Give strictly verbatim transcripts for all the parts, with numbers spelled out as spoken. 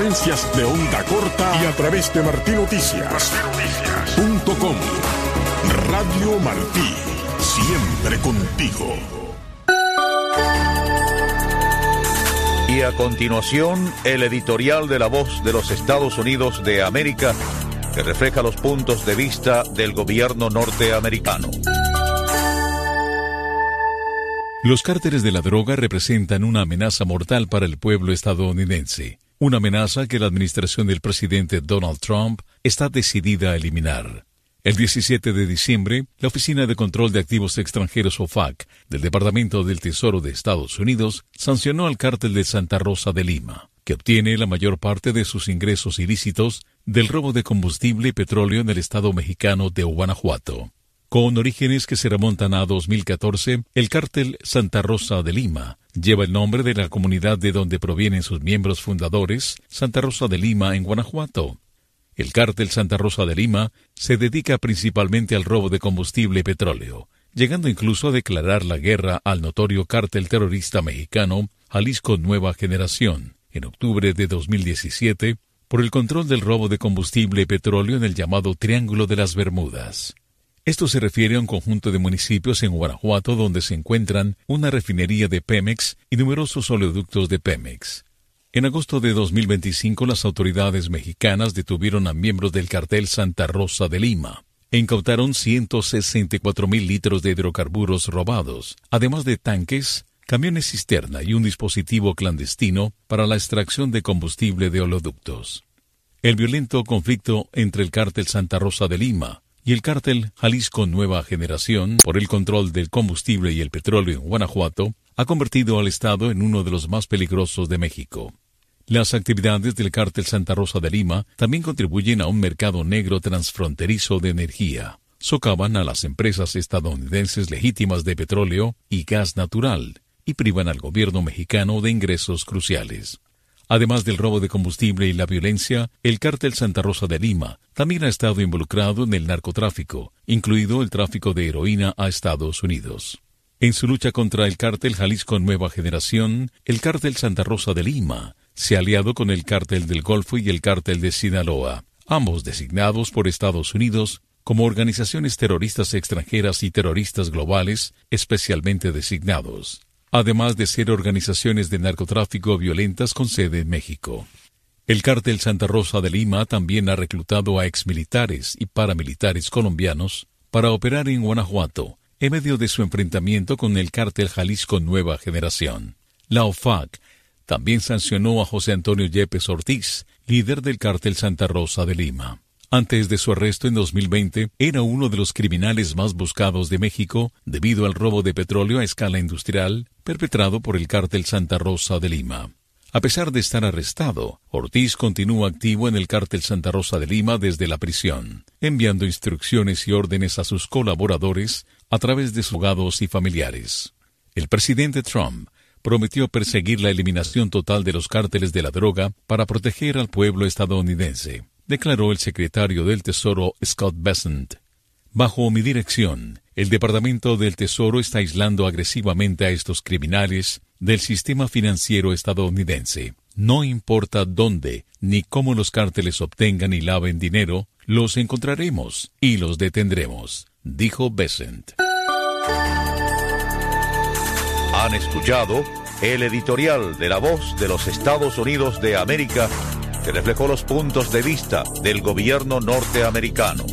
frecuencias de onda corta y a través de Martí Noticias punto com. Radio Martí, siempre contigo. Y a continuación, el editorial de La Voz de los Estados Unidos de América, que refleja los puntos de vista del gobierno norteamericano. Los cárteles de la droga representan una amenaza mortal para el pueblo estadounidense, una amenaza que la administración del presidente Donald Trump está decidida a eliminar. El diecisiete de diciembre, la Oficina de Control de Activos Extranjeros o F A C del Departamento del Tesoro de Estados Unidos sancionó al cártel de Santa Rosa de Lima, que obtiene la mayor parte de sus ingresos ilícitos del robo de combustible y petróleo en el estado mexicano de Guanajuato. Con orígenes que se remontan a dos mil catorce, el cártel Santa Rosa de Lima lleva el nombre de la comunidad de donde provienen sus miembros fundadores, Santa Rosa de Lima, en Guanajuato. El cártel Santa Rosa de Lima se dedica principalmente al robo de combustible y petróleo, llegando incluso a declarar la guerra al notorio cártel terrorista mexicano Jalisco Nueva Generación, en octubre de dos mil diecisiete, por el control del robo de combustible y petróleo en el llamado Triángulo de las Bermudas. Esto se refiere a un conjunto de municipios en Guanajuato donde se encuentran una refinería de Pemex y numerosos oleoductos de Pemex. En agosto de dos mil veinticinco, las autoridades mexicanas detuvieron a miembros del cartel Santa Rosa de Lima e incautaron ciento sesenta y cuatro mil litros de hidrocarburos robados, además de tanques, camiones cisterna y un dispositivo clandestino para la extracción de combustible de oleoductos. El violento conflicto entre el cártel Santa Rosa de Lima y el cártel Jalisco Nueva Generación por el control del combustible y el petróleo en Guanajuato ha convertido al estado en uno de los más peligrosos de México. Las actividades del cártel Santa Rosa de Lima también contribuyen a un mercado negro transfronterizo de energía. Socavan a las empresas estadounidenses legítimas de petróleo y gas natural y privan al gobierno mexicano de ingresos cruciales. Además del robo de combustible y la violencia, el cártel Santa Rosa de Lima también ha estado involucrado en el narcotráfico, incluido el tráfico de heroína a Estados Unidos. En su lucha contra el cártel Jalisco Nueva Generación, el cártel Santa Rosa de Lima se ha aliado con el cártel del Golfo y el cártel de Sinaloa, ambos designados por Estados Unidos como organizaciones terroristas extranjeras y terroristas globales especialmente designados, además de ser organizaciones de narcotráfico violentas con sede en México. El cártel Santa Rosa de Lima también ha reclutado a exmilitares y paramilitares colombianos para operar en Guanajuato, en medio de su enfrentamiento con el cártel Jalisco Nueva Generación. La O F A C también sancionó a José Antonio Yepes Ortiz, líder del cártel Santa Rosa de Lima. Antes de su arresto en dos mil veinte, era uno de los criminales más buscados de México debido al robo de petróleo a escala industrial perpetrado por el cártel Santa Rosa de Lima. A pesar de estar arrestado, Ortiz continúa activo en el cártel Santa Rosa de Lima desde la prisión, enviando instrucciones y órdenes a sus colaboradores a través de sus abogados y familiares. El presidente Trump prometió perseguir la eliminación total de los cárteles de la droga para proteger al pueblo estadounidense, declaró el secretario del Tesoro Scott Bessent. Bajo mi dirección, el Departamento del Tesoro está aislando agresivamente a estos criminales del sistema financiero estadounidense. No importa dónde ni cómo los cárteles obtengan y laven dinero, los encontraremos y los detendremos, dijo Bessent. Han escuchado el editorial de La Voz de los Estados Unidos de América, que reflejó los puntos de vista del gobierno norteamericano.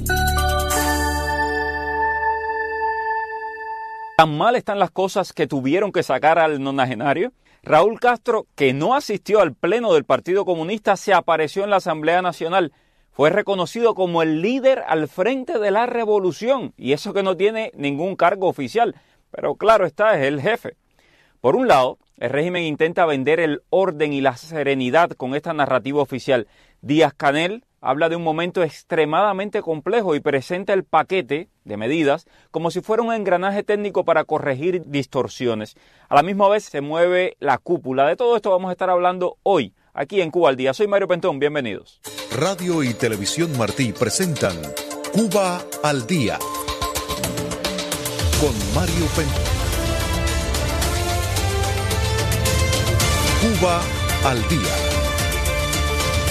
¿Tan mal están las cosas que tuvieron que sacar al nonagenario? Raúl Castro, que no asistió al pleno del Partido Comunista, se apareció en la Asamblea Nacional. Fue reconocido como el líder al frente de la revolución, y eso que no tiene ningún cargo oficial, pero claro está, es el jefe. Por un lado, el régimen intenta vender el orden y la serenidad con esta narrativa oficial. Díaz-Canel habla de un momento extremadamente complejo y presenta el paquete de medidas como si fuera un engranaje técnico para corregir distorsiones. A la misma vez se mueve la cúpula. De todo esto vamos a estar hablando hoy, aquí en Cuba al Día. Soy Mario Pentón, bienvenidos. Radio y Televisión Martí presentan Cuba al Día con Mario Pentón. Cuba al Día.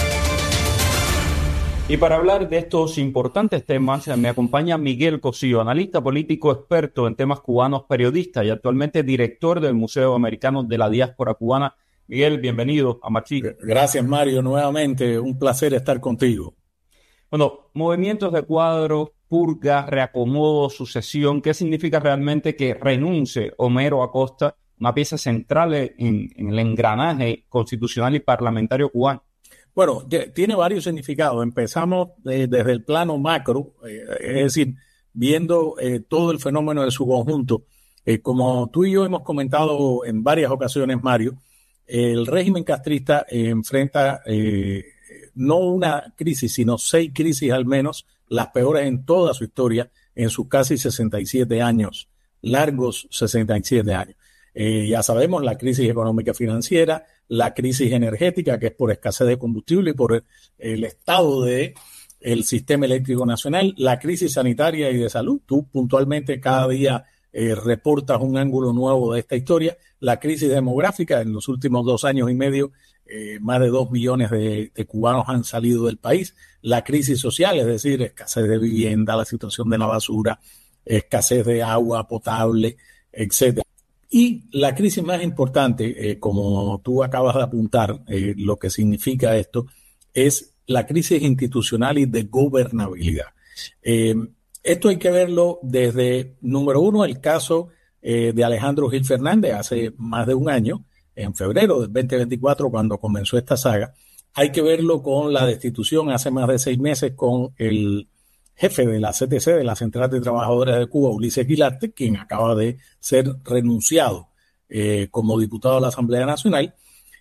Y para hablar de estos importantes temas, me acompaña Miguel Cosío, analista político experto en temas cubanos, periodista y actualmente director del Museo Americano de la Diáspora Cubana. Miguel, bienvenido a Martí. Gracias, Mario. Nuevamente, un placer estar contigo. Bueno, movimientos de cuadro, purga, reacomodo, sucesión. ¿Qué significa realmente que renuncie Homero Acosta, una pieza central en, en el engranaje constitucional y parlamentario cubano? Bueno, tiene varios significados. Empezamos eh, desde el plano macro, eh, es decir, viendo eh, todo el fenómeno de su conjunto. Eh, como tú y yo hemos comentado en varias ocasiones, Mario, eh, el régimen castrista eh, enfrenta eh, no una crisis, sino seis crisis al menos, las peores en toda su historia, en sus casi sesenta y siete años, largos sesenta y siete años. Eh, ya sabemos, la crisis económica financiera, la crisis energética, que es por escasez de combustible y por el, el estado de el sistema eléctrico nacional, la crisis sanitaria y de salud. Tú puntualmente cada día eh, reportas un ángulo nuevo de esta historia. La crisis demográfica, en los últimos dos años y medio, eh, más de dos millones de, de cubanos han salido del país. La crisis social, es decir, escasez de vivienda, la situación de la basura, escasez de agua potable, etcétera. Y la crisis más importante, eh, como tú acabas de apuntar, eh, lo que significa esto, es la crisis institucional y de gobernabilidad. Eh, esto hay que verlo desde, número uno, el caso eh, de Alejandro Gil Fernández hace más de un año, en febrero del veinte veinticuatro, cuando comenzó esta saga. Hay que verlo con la destitución hace más de seis meses con el jefe de la C T C, de la Central de Trabajadores de Cuba, Ulises Guilarte, quien acaba de ser renunciado eh, como diputado de la Asamblea Nacional,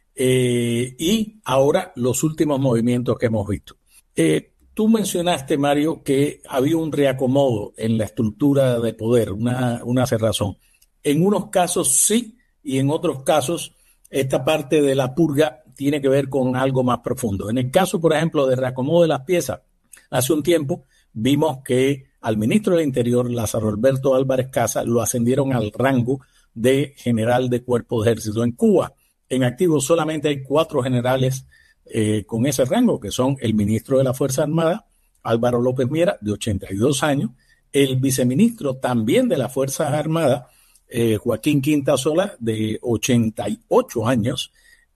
eh, y ahora los últimos movimientos que hemos visto. Eh, tú mencionaste, Mario, que había un reacomodo en la estructura de poder, una, una cerrazón. En unos casos sí, y en otros casos esta parte de la purga tiene que ver con algo más profundo. En el caso, por ejemplo, de reacomodo de las piezas, hace un tiempo vimos que al ministro del Interior, Lázaro Alberto Álvarez Casa, lo ascendieron al rango de general de cuerpo de ejército. En Cuba, en activo, solamente hay cuatro generales eh, con ese rango, que son el ministro de la Fuerza Armada, Álvaro López Miera, de ochenta y dos años, el viceministro también de la Fuerza Armada, eh, Joaquín Quintasola, de ochenta y ocho años,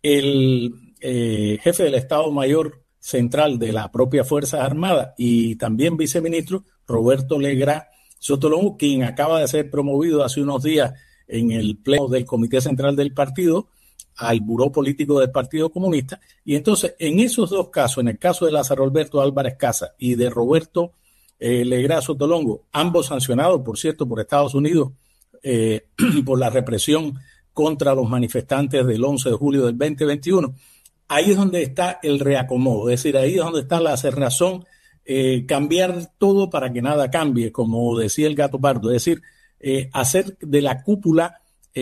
el eh, jefe del Estado Mayor Central de la propia Fuerza Armada y también viceministro Roberto Legrá Sotolongo, quien acaba de ser promovido hace unos días en el pleno del Comité Central del Partido al Buró Político del Partido Comunista. Y entonces, en esos dos casos, en el caso de Lázaro Alberto Álvarez Casa y de Roberto eh, Legrá Sotolongo, ambos sancionados, por cierto, por Estados Unidos eh, por la represión contra los manifestantes del once de julio del veinte veintiuno, ahí es donde está el reacomodo, es decir, ahí es donde está la cerrazón, eh, cambiar todo para que nada cambie, como decía el Gato Pardo, es decir, eh, hacer de la cúpula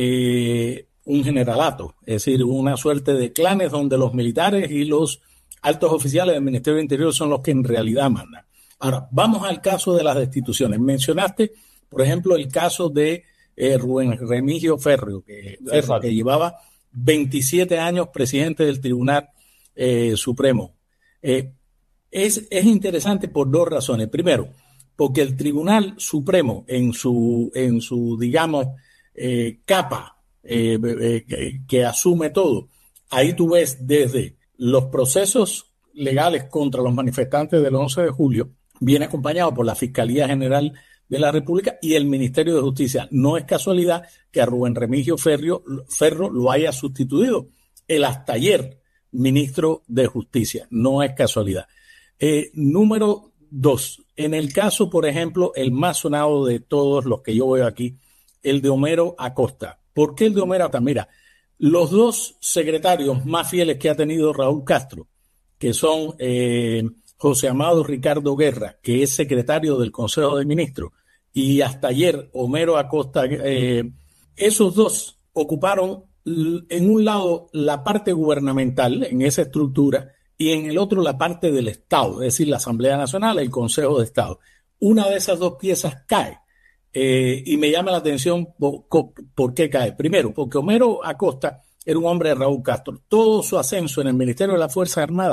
eh, un generalato, es decir, una suerte de clanes donde los militares y los altos oficiales del Ministerio del Interior son los que en realidad mandan. Ahora, vamos al caso de las destituciones. Mencionaste, por ejemplo, el caso de eh, Rubén Remigio Ferrio, que, Ferro, que llevaba veintisiete años presidente del Tribunal eh, Supremo. Eh, es, es interesante por dos razones. Primero, porque el Tribunal Supremo en su, en su digamos, eh, capa eh, eh, que, que asume todo, ahí tú ves desde los procesos legales contra los manifestantes del once de julio, viene acompañado por la Fiscalía General de la República y el Ministerio de Justicia. No es casualidad que a Rubén Remigio Ferrio, Ferro lo haya sustituido el hasta ayer ministro de Justicia. No es casualidad. Eh, número dos, en el caso, por ejemplo, el más sonado de todos los que yo veo aquí, el de Homero Acosta. ¿Por qué el de Homero Acosta? Mira, los dos secretarios más fieles que ha tenido Raúl Castro, que son eh, José Amado Ricardo Guerra, que es secretario del Consejo de Ministros, y hasta ayer Homero Acosta, eh, esos dos ocuparon en un lado la parte gubernamental en esa estructura y en el otro la parte del Estado, es decir, la Asamblea Nacional, el Consejo de Estado. Una de esas dos piezas cae eh, y me llama la atención por, por qué cae. Primero, porque Homero Acosta era un hombre de Raúl Castro. Todo su ascenso en el Ministerio de la Fuerza Armada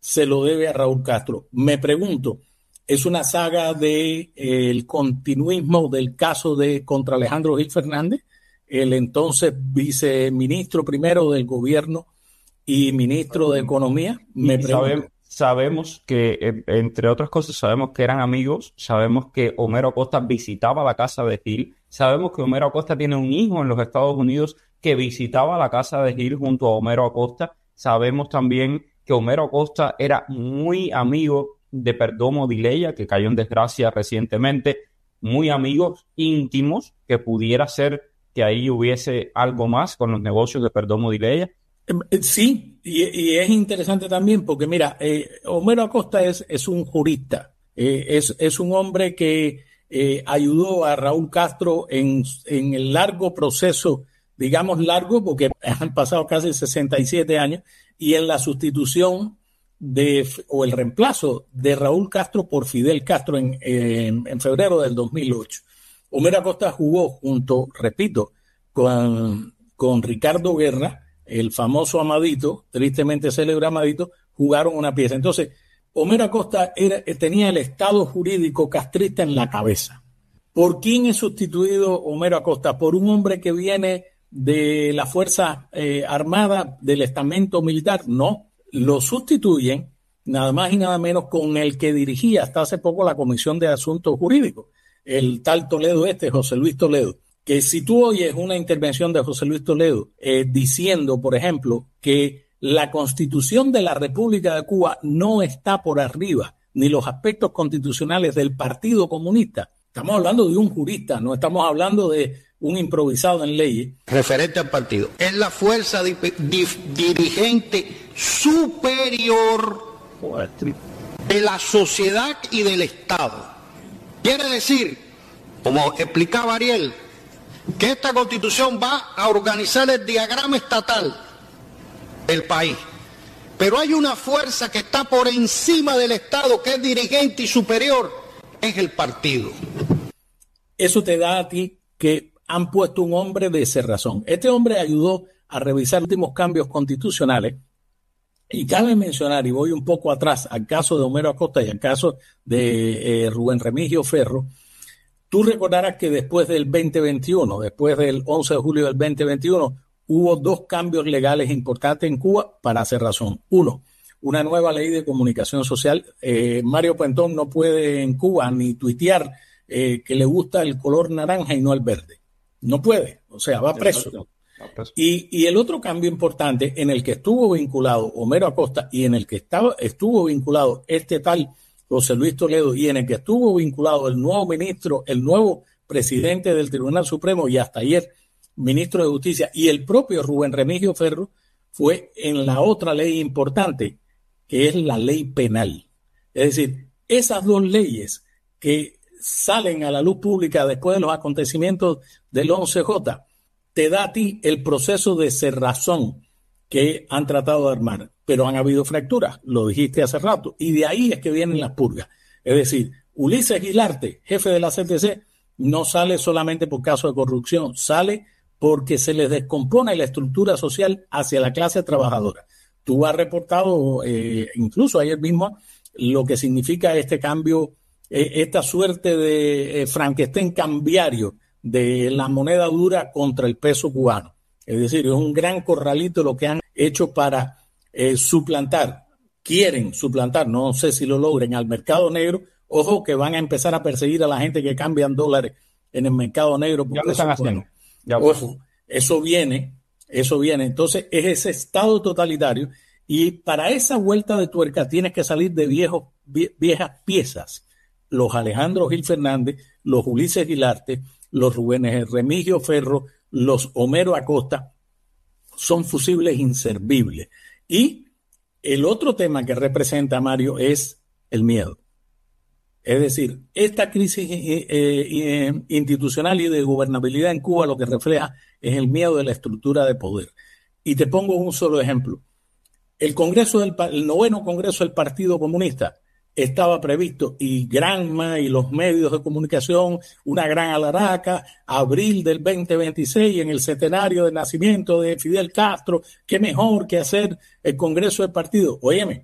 se lo debe a Raúl Castro. Me pregunto, ¿es una saga de eh, el continuismo del caso de contra Alejandro Gil Fernández, el entonces viceministro primero del gobierno y ministro de Economía? Me pregunto. Sabemos, sabemos que, entre otras cosas, sabemos que eran amigos, sabemos que Homero Acosta visitaba la casa de Gil, sabemos que Homero Acosta tiene un hijo en los Estados Unidos que visitaba la casa de Gil junto a Homero Acosta. Sabemos también que Homero Acosta era muy amigo de Perdomo Di Leia, que cayó en desgracia recientemente, muy amigos íntimos, que pudiera ser que ahí hubiese algo más con los negocios de Perdomo Di Leia. Sí, y, y es interesante también porque, mira, eh, Homero Acosta es, es un jurista, eh, es, es un hombre que eh, ayudó a Raúl Castro en, en el largo proceso, digamos largo, porque han pasado casi sesenta y siete años, y en la sustitución de o el reemplazo de Raúl Castro por Fidel Castro en, en, en febrero del dos mil ocho. Homero Acosta jugó junto, repito, con, con Ricardo Guerra, el famoso Amadito, tristemente célebre Amadito, jugaron una pieza. Entonces, Homero Acosta era, tenía el estado jurídico castrista en la cabeza. ¿Por quién es sustituido Homero Acosta? Por un hombre que viene de la Fuerza eh, Armada, del estamento militar. No, lo sustituyen nada más y nada menos con el que dirigía hasta hace poco la Comisión de Asuntos Jurídicos, el tal Toledo este, José Luis Toledo, que si tú oyes una intervención de José Luis Toledo eh, diciendo, por ejemplo, que la Constitución de la República de Cuba no está por arriba, ni los aspectos constitucionales del Partido Comunista. Estamos hablando de un jurista, no estamos hablando de un improvisado en leyes. Referente al partido. Es la fuerza di di dirigente superior de la sociedad y del Estado. Quiere decir, como explicaba Ariel, que esta Constitución va a organizar el diagrama estatal del país. Pero hay una fuerza que está por encima del Estado, que es dirigente y superior, es el partido. Eso te da a ti que han puesto un hombre de cerrazón. Este hombre ayudó a revisar los últimos cambios constitucionales y cabe mencionar, y voy un poco atrás al caso de Homero Acosta y al caso de eh, Rubén Remigio Ferro. Tú recordarás que después del veinte veintiuno, después del once de julio del veinte veintiuno, hubo dos cambios legales importantes en Cuba para hacer razón. Uno, una nueva ley de comunicación social. Eh, Mario Pentón no puede en Cuba ni tuitear eh, que le gusta el color naranja y no el verde. No puede, o sea, va preso. Y, y el otro cambio importante en el que estuvo vinculado Homero Acosta y en el que estaba, estuvo vinculado este tal José Luis Toledo y en el que estuvo vinculado el nuevo ministro, el nuevo presidente del Tribunal Supremo y hasta ayer ministro de Justicia y el propio Rubén Remigio Ferro, fue en la otra ley importante, que es la ley penal. Es decir, esas dos leyes que salen a la luz pública después de los acontecimientos del once J, te da a ti el proceso de cerrazón que han tratado de armar, pero han habido fracturas, lo dijiste hace rato, y de ahí es que vienen las purgas. Es decir, Ulises Guilarte, jefe de la C T C, no sale solamente por caso de corrupción, sale porque se les descompone la estructura social hacia la clase trabajadora. Tú has reportado, eh, incluso ayer mismo, lo que significa este cambio, eh, esta suerte de eh, Frankenstein cambiario de la moneda dura contra el peso cubano. Es decir, es un gran corralito lo que han hecho para eh, suplantar, quieren suplantar, no sé si lo logren, al mercado negro. Ojo que van a empezar a perseguir a la gente que cambian dólares en el mercado negro. Ya lo están haciendo. Ya Ojo, eso viene, eso viene. Entonces es ese estado totalitario y para esa vuelta de tuerca tienes que salir de viejos, vie, viejas piezas. Los Alejandro Gil Fernández, los Ulises Guilarte, los Rubén Remigio Ferro, los Homero Acosta, son fusibles inservibles. Y el otro tema que representa, Mario, es el miedo. Es decir, esta crisis eh, eh, institucional y de gobernabilidad en Cuba lo que refleja es el miedo de la estructura de poder. Y te pongo un solo ejemplo. El Congreso del el noveno Congreso del Partido Comunista estaba previsto y Granma y los medios de comunicación, una gran alaraca, abril del veinte veintiséis en el centenario del nacimiento de Fidel Castro, qué mejor que hacer el Congreso del Partido. Óyeme,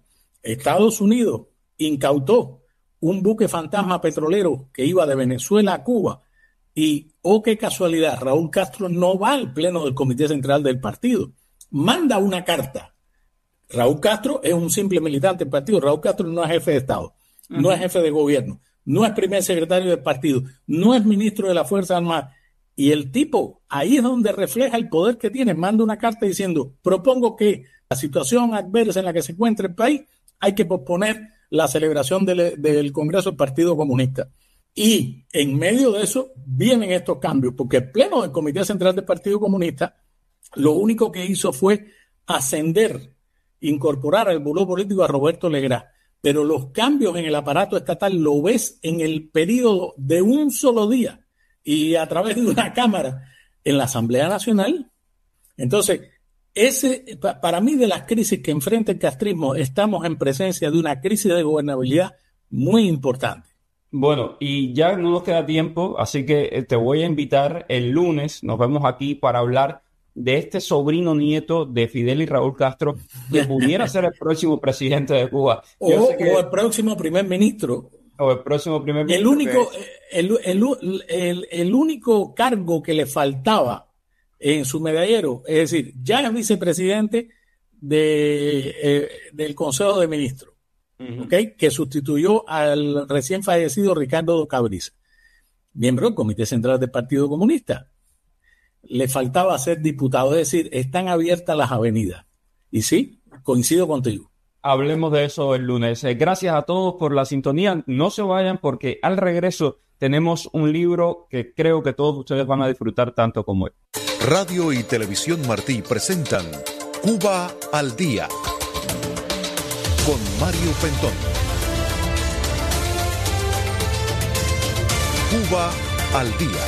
Estados Unidos incautó un buque fantasma petrolero que iba de Venezuela a Cuba y, oh qué casualidad, Raúl Castro no va al pleno del Comité Central del partido, manda una carta. Raúl Castro es un simple militante del partido. Raúl Castro no es jefe de Estado, uh-huh. no es jefe de gobierno, no es primer secretario del partido, no es ministro de las Fuerzas Armadas. Y el tipo, ahí es donde refleja el poder que tiene, manda una carta diciendo, propongo que la situación adversa en la que se encuentra el país, hay que posponer la celebración del, del Congreso del Partido Comunista. Y en medio de eso vienen estos cambios, porque el pleno del Comité Central del Partido Comunista lo único que hizo fue ascender, incorporar al buró político a Roberto Legrá. Pero los cambios en el aparato estatal lo ves en el periodo de un solo día y a través de una cámara en la Asamblea Nacional. Entonces, ese, para mí, de las crisis que enfrenta el castrismo, estamos en presencia de una crisis de gobernabilidad muy importante. Bueno, y ya no nos queda tiempo, así que te voy a invitar el lunes, nos vemos aquí para hablar de este sobrino nieto de Fidel y Raúl Castro, que pudiera ser el próximo presidente de Cuba. O, que, o el próximo primer ministro. O el próximo primer ministro. El único, el, el, el, el único cargo que le faltaba en su medallero, es decir, ya es vicepresidente de, eh, del Consejo de Ministros, uh-huh. ¿okay? Que sustituyó al recién fallecido Ricardo Cabriza, miembro del Comité Central del Partido Comunista. Le faltaba ser diputado, es decir, están abiertas las avenidas. Y sí, coincido contigo. Hablemos de eso el lunes. Gracias a todos por la sintonía. No se vayan porque al regreso tenemos un libro que creo que todos ustedes van a disfrutar tanto como él. Radio y Televisión Martí presentan Cuba al Día con Mario Pentón. Cuba al Día.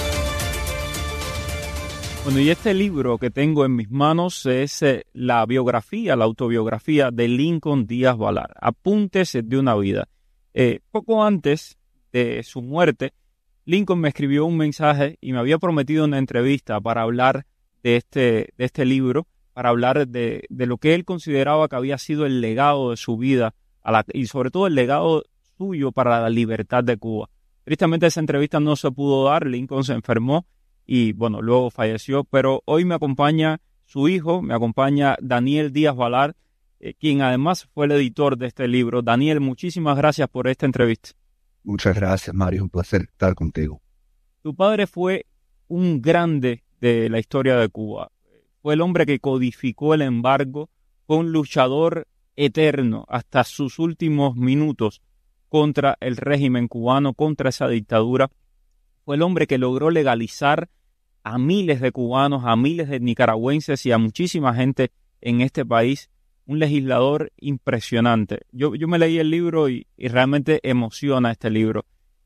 Bueno, y este libro que tengo en mis manos es eh, la biografía, la autobiografía de Lincoln Díaz Balart, Apuntes de una vida. Eh, poco antes de su muerte, Lincoln me escribió un mensaje y me había prometido una entrevista para hablar de este, de este libro, para hablar de, de lo que él consideraba que había sido el legado de su vida a la, y sobre todo el legado suyo para la libertad de Cuba. Tristemente esa entrevista no se pudo dar, Lincoln se enfermó y bueno, luego falleció, pero hoy me acompaña su hijo, me acompaña Daniel Díaz Balart, eh, quien además fue el editor de este libro. Daniel, muchísimas gracias por esta entrevista. Muchas gracias, Mario, un placer estar contigo. Tu padre fue un grande de la historia de Cuba, fue el hombre que codificó el embargo, fue un luchador eterno hasta sus últimos minutos contra el régimen cubano, contra esa dictadura. Fue el hombre que logró legalizar a miles de cubanos, a miles de nicaragüenses y a muchísima gente en este país. Un legislador impresionante. Yo, yo me leí el libro y, y realmente emociona este libro.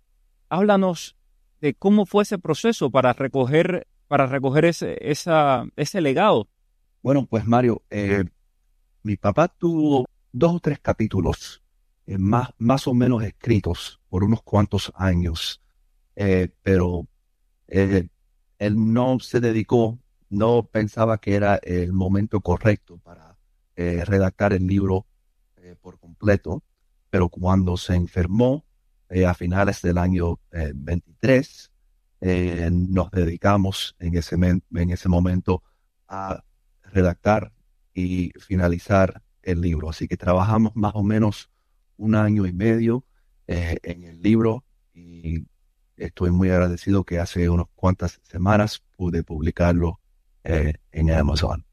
Háblanos de cómo fue ese proceso para recoger, para recoger ese, esa, ese legado. Bueno, pues Mario, eh, mi papá tuvo dos o tres capítulos eh, más, más o menos escritos por unos cuantos años, eh, pero eh, él no se dedicó, no pensaba que era el momento correcto para eh, redactar el libro eh, por completo, pero cuando se enfermó eh, a finales del año eh, veintitrés, eh, nos dedicamos en ese, en ese momento a redactar y finalizar el libro. Así que trabajamos más o menos un año y medio eh, en el libro y estoy muy agradecido que hace unas cuantas semanas pude publicarlo eh, en Amazon.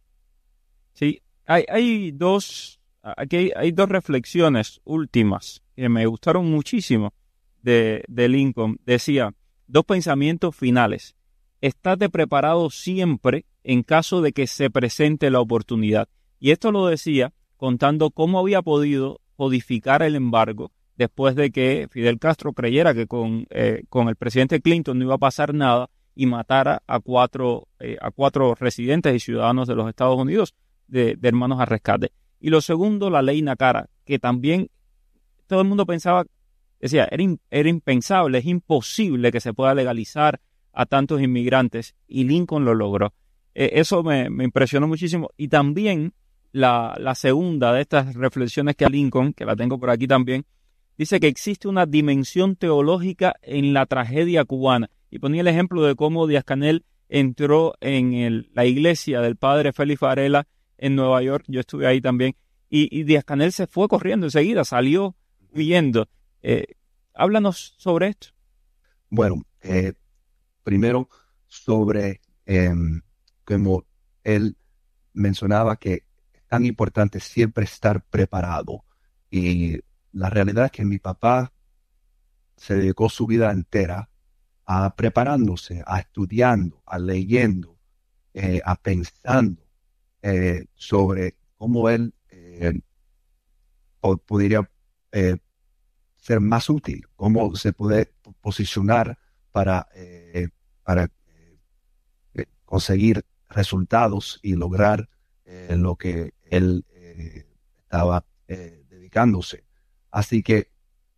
Sí, hay, hay dos, aquí hay, hay dos reflexiones últimas que me gustaron muchísimo de, de Lincoln. Decía, dos pensamientos finales. Estate preparado siempre en caso de que se presente la oportunidad. Y esto lo decía contando cómo había podido codificar el embargo después de que Fidel Castro creyera que con, eh, con el presidente Clinton no iba a pasar nada y matara a cuatro, eh, a cuatro residentes y ciudadanos de los Estados Unidos de, de hermanos a rescate. Y lo segundo, la ley Nacara, que también todo el mundo pensaba, decía, era, in, era impensable, es imposible que se pueda legalizar a tantos inmigrantes, y Lincoln lo logró. Eh, eso me, me impresionó muchísimo. Y también la, la segunda de estas reflexiones que a Lincoln, que la tengo por aquí también, dice que existe una dimensión teológica en la tragedia cubana. Y ponía el ejemplo de cómo Díaz-Canel entró en el, la iglesia del padre Félix Varela en Nueva York. Yo estuve ahí también. Y, y Díaz-Canel se fue corriendo enseguida, salió huyendo. Eh, háblanos sobre esto. Bueno, eh, primero sobre eh, como él mencionaba que es tan importante siempre estar preparado. Y la realidad es que mi papá se dedicó su vida entera a preparándose, a estudiando, a leyendo, eh, a pensando eh, sobre cómo él eh, podría eh, ser más útil, cómo se puede posicionar para, eh, para eh, conseguir resultados y lograr eh, lo que él eh, estaba eh, dedicándose. Así que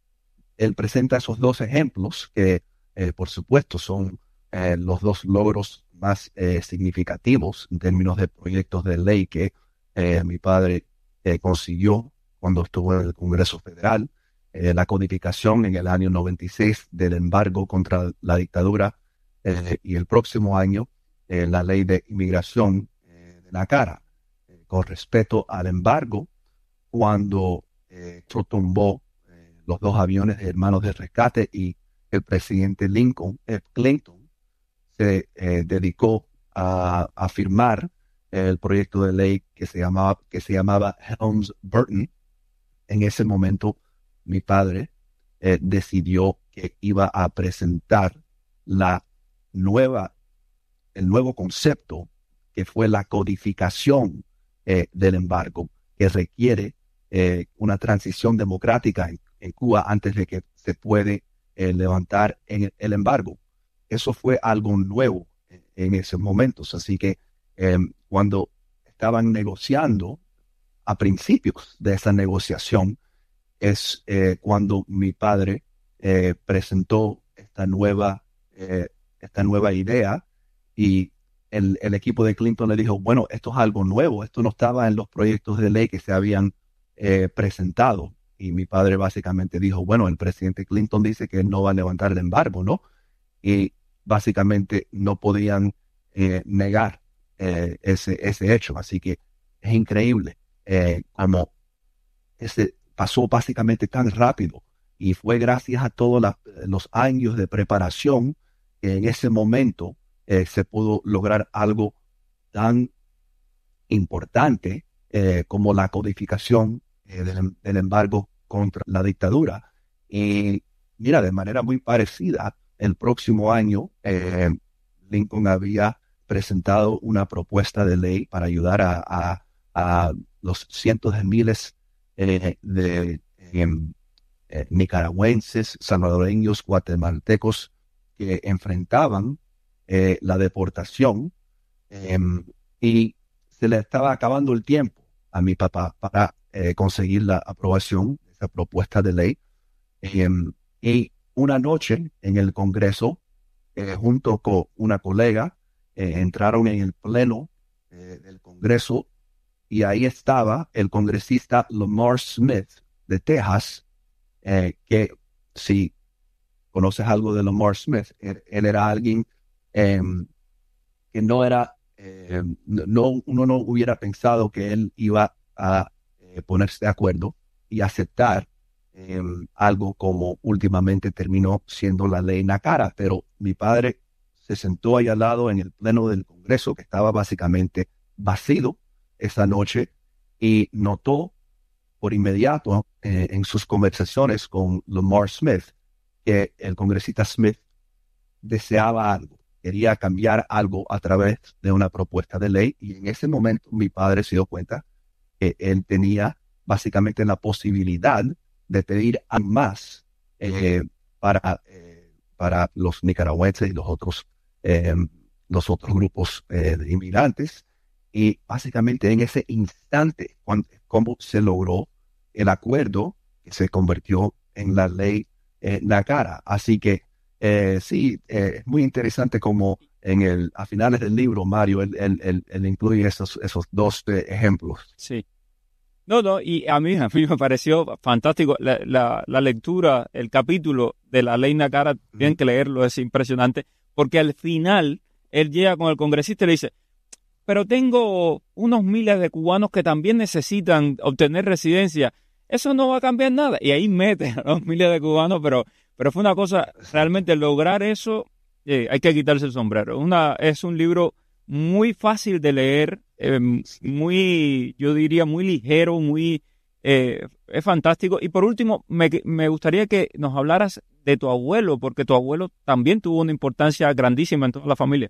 él presenta esos dos ejemplos que, eh, por supuesto, son eh, los dos logros más eh, significativos en términos de proyectos de ley que eh, mi padre eh, consiguió cuando estuvo en el Congreso Federal. Eh, la codificación en el año noventa y seis del embargo contra la dictadura eh, y el próximo año eh, la ley de inmigración eh, de NACARA. Eh, con respecto al embargo, cuando eh, tumbó eh, los dos aviones de Hermanos de Rescate y el presidente Lincoln, eh, Clinton se eh, dedicó a, a firmar el proyecto de ley que se llamaba, que se llamaba Helms-Burton. En ese momento, mi padre eh, decidió que iba a presentar la nueva, el nuevo concepto que fue la codificación eh, del embargo, que requiere eh, una transición democrática en, en Cuba antes de que se puede eh, levantar en el, el embargo. Eso fue algo nuevo en, en esos momentos. Así que eh, cuando estaban negociando, a principios de esa negociación, es eh, cuando mi padre eh, presentó esta nueva, eh, esta nueva idea y el, el equipo de Clinton le dijo, bueno, esto es algo nuevo, esto no estaba en los proyectos de ley que se habían eh, presentado. Y mi padre básicamente dijo, bueno, el presidente Clinton dice que él no va a levantar el embargo, ¿no? Y básicamente no podían eh, negar eh, ese, ese hecho. Así que es increíble eh, como ese pasó básicamente tan rápido y fue gracias a todos la, los años de preparación que en ese momento eh, se pudo lograr algo tan importante eh, como la codificación eh, del, del embargo contra la dictadura. Y mira, de manera muy parecida, el próximo año eh, Lincoln había presentado una propuesta de ley para ayudar a, a, a los cientos de miles Eh, de eh, eh, nicaragüenses, salvadoreños, guatemaltecos que enfrentaban eh, la deportación eh, y se le estaba acabando el tiempo a mi papá para eh, conseguir la aprobación de esa propuesta de ley. Eh, y una noche en el Congreso, eh, junto con una colega, eh, entraron en el pleno eh, del Congreso. Y ahí estaba el congresista Lamar Smith de Texas, eh, que si conoces algo de Lamar Smith, él, él era alguien eh, que no era, eh, no, uno no hubiera pensado que él iba a eh, ponerse de acuerdo y aceptar eh, algo como últimamente terminó siendo la ley NACARA. Pero mi padre se sentó ahí al lado en el pleno del Congreso, que estaba básicamente vacío esa noche, y notó por inmediato eh, en sus conversaciones con Lamar Smith que el congresista Smith deseaba algo, quería cambiar algo a través de una propuesta de ley, y en ese momento mi padre se dio cuenta que él tenía básicamente la posibilidad de pedir más eh, para, eh, para los nicaragüenses y los otros, eh, los otros grupos eh, de inmigrantes. Y básicamente en ese instante, cuando, cómo se logró el acuerdo que se convirtió en la ley eh, NACARA. Así que eh, sí, eh, es muy interesante cómo en el, a finales del libro, Mario, él, él, él, él incluye esos, esos dos eh, ejemplos. Sí. No, no, y a mí, a mí me pareció fantástico la, la, la lectura, el capítulo de la ley Nacara, tienen que leerlo, es impresionante, porque al final él llega con el congresista y le dice, pero tengo unos miles de cubanos que también necesitan obtener residencia, eso no va a cambiar nada, y ahí mete a los miles de cubanos, pero, pero fue una cosa, realmente lograr eso, eh, hay que quitarse el sombrero. Una, es un libro muy fácil de leer, eh, muy, yo diría, muy ligero, muy, eh, es fantástico. Y por último, me, me gustaría que nos hablaras de tu abuelo, porque tu abuelo también tuvo una importancia grandísima en toda la familia.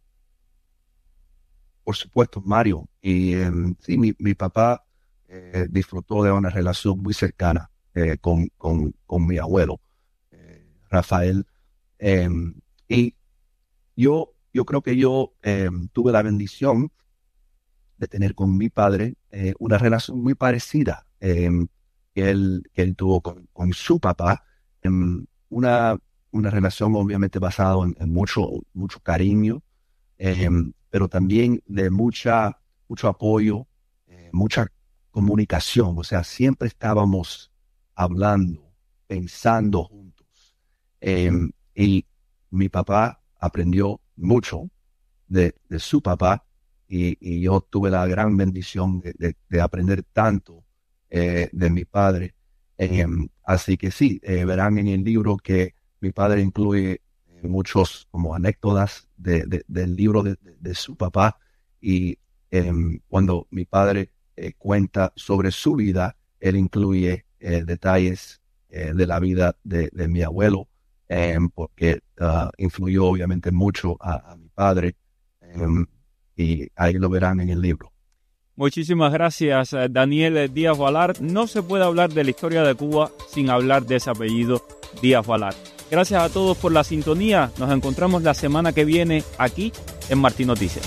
Por supuesto, Mario. Y eh, sí, mi, mi papá eh, disfrutó de una relación muy cercana eh, con, con, con mi abuelo, eh, Rafael. Eh, y yo, yo creo que yo eh, tuve la bendición de tener con mi padre eh, una relación muy parecida eh, que, él, que él tuvo con, con su papá. Eh, una, una relación obviamente basada en, en mucho, mucho cariño, eh, pero también de mucha, mucho apoyo, eh, mucha comunicación. O sea, siempre estábamos hablando, pensando juntos. Eh, y mi papá aprendió mucho de, de su papá, y, y yo tuve la gran bendición de, de, de aprender tanto eh, de mi padre. Eh, así que sí, eh, verán en el libro que mi padre incluye eh, muchos como anécdotas de, de, del libro de, de, de su papá, y eh, cuando mi padre eh, cuenta sobre su vida, él incluye eh, detalles eh, de la vida de, de mi abuelo, eh, porque uh, influyó obviamente mucho a, a mi padre, eh, y ahí lo verán en el libro. Muchísimas gracias, Daniel Díaz Balart. No se puede hablar de la historia de Cuba sin hablar de ese apellido, Díaz Balart. Gracias a todos por la sintonía. Nos encontramos la semana que viene aquí en Martí Noticias.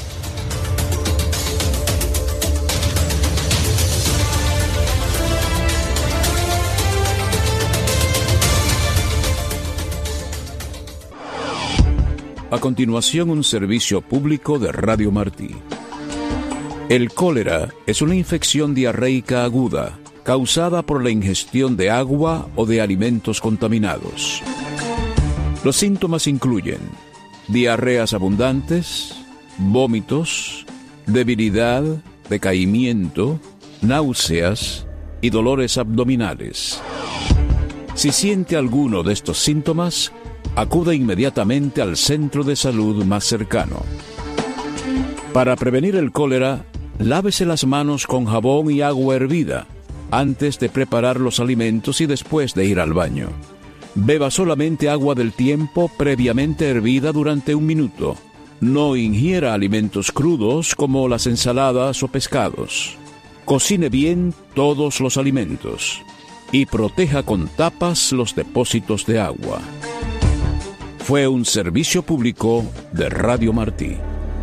A continuación, un servicio público de Radio Martí. El cólera es una infección diarreica aguda causada por la ingestión de agua o de alimentos contaminados. Los síntomas incluyen diarreas abundantes, vómitos, debilidad, decaimiento, náuseas y dolores abdominales. Si siente alguno de estos síntomas, acuda inmediatamente al centro de salud más cercano. Para prevenir el cólera, lávese las manos con jabón y agua hervida antes de preparar los alimentos y después de ir al baño. Beba solamente agua del tiempo previamente hervida durante un minuto. No ingiera alimentos crudos como las ensaladas o pescados. Cocine bien todos los alimentos y proteja con tapas los depósitos de agua. Fue un servicio público de Radio Martí.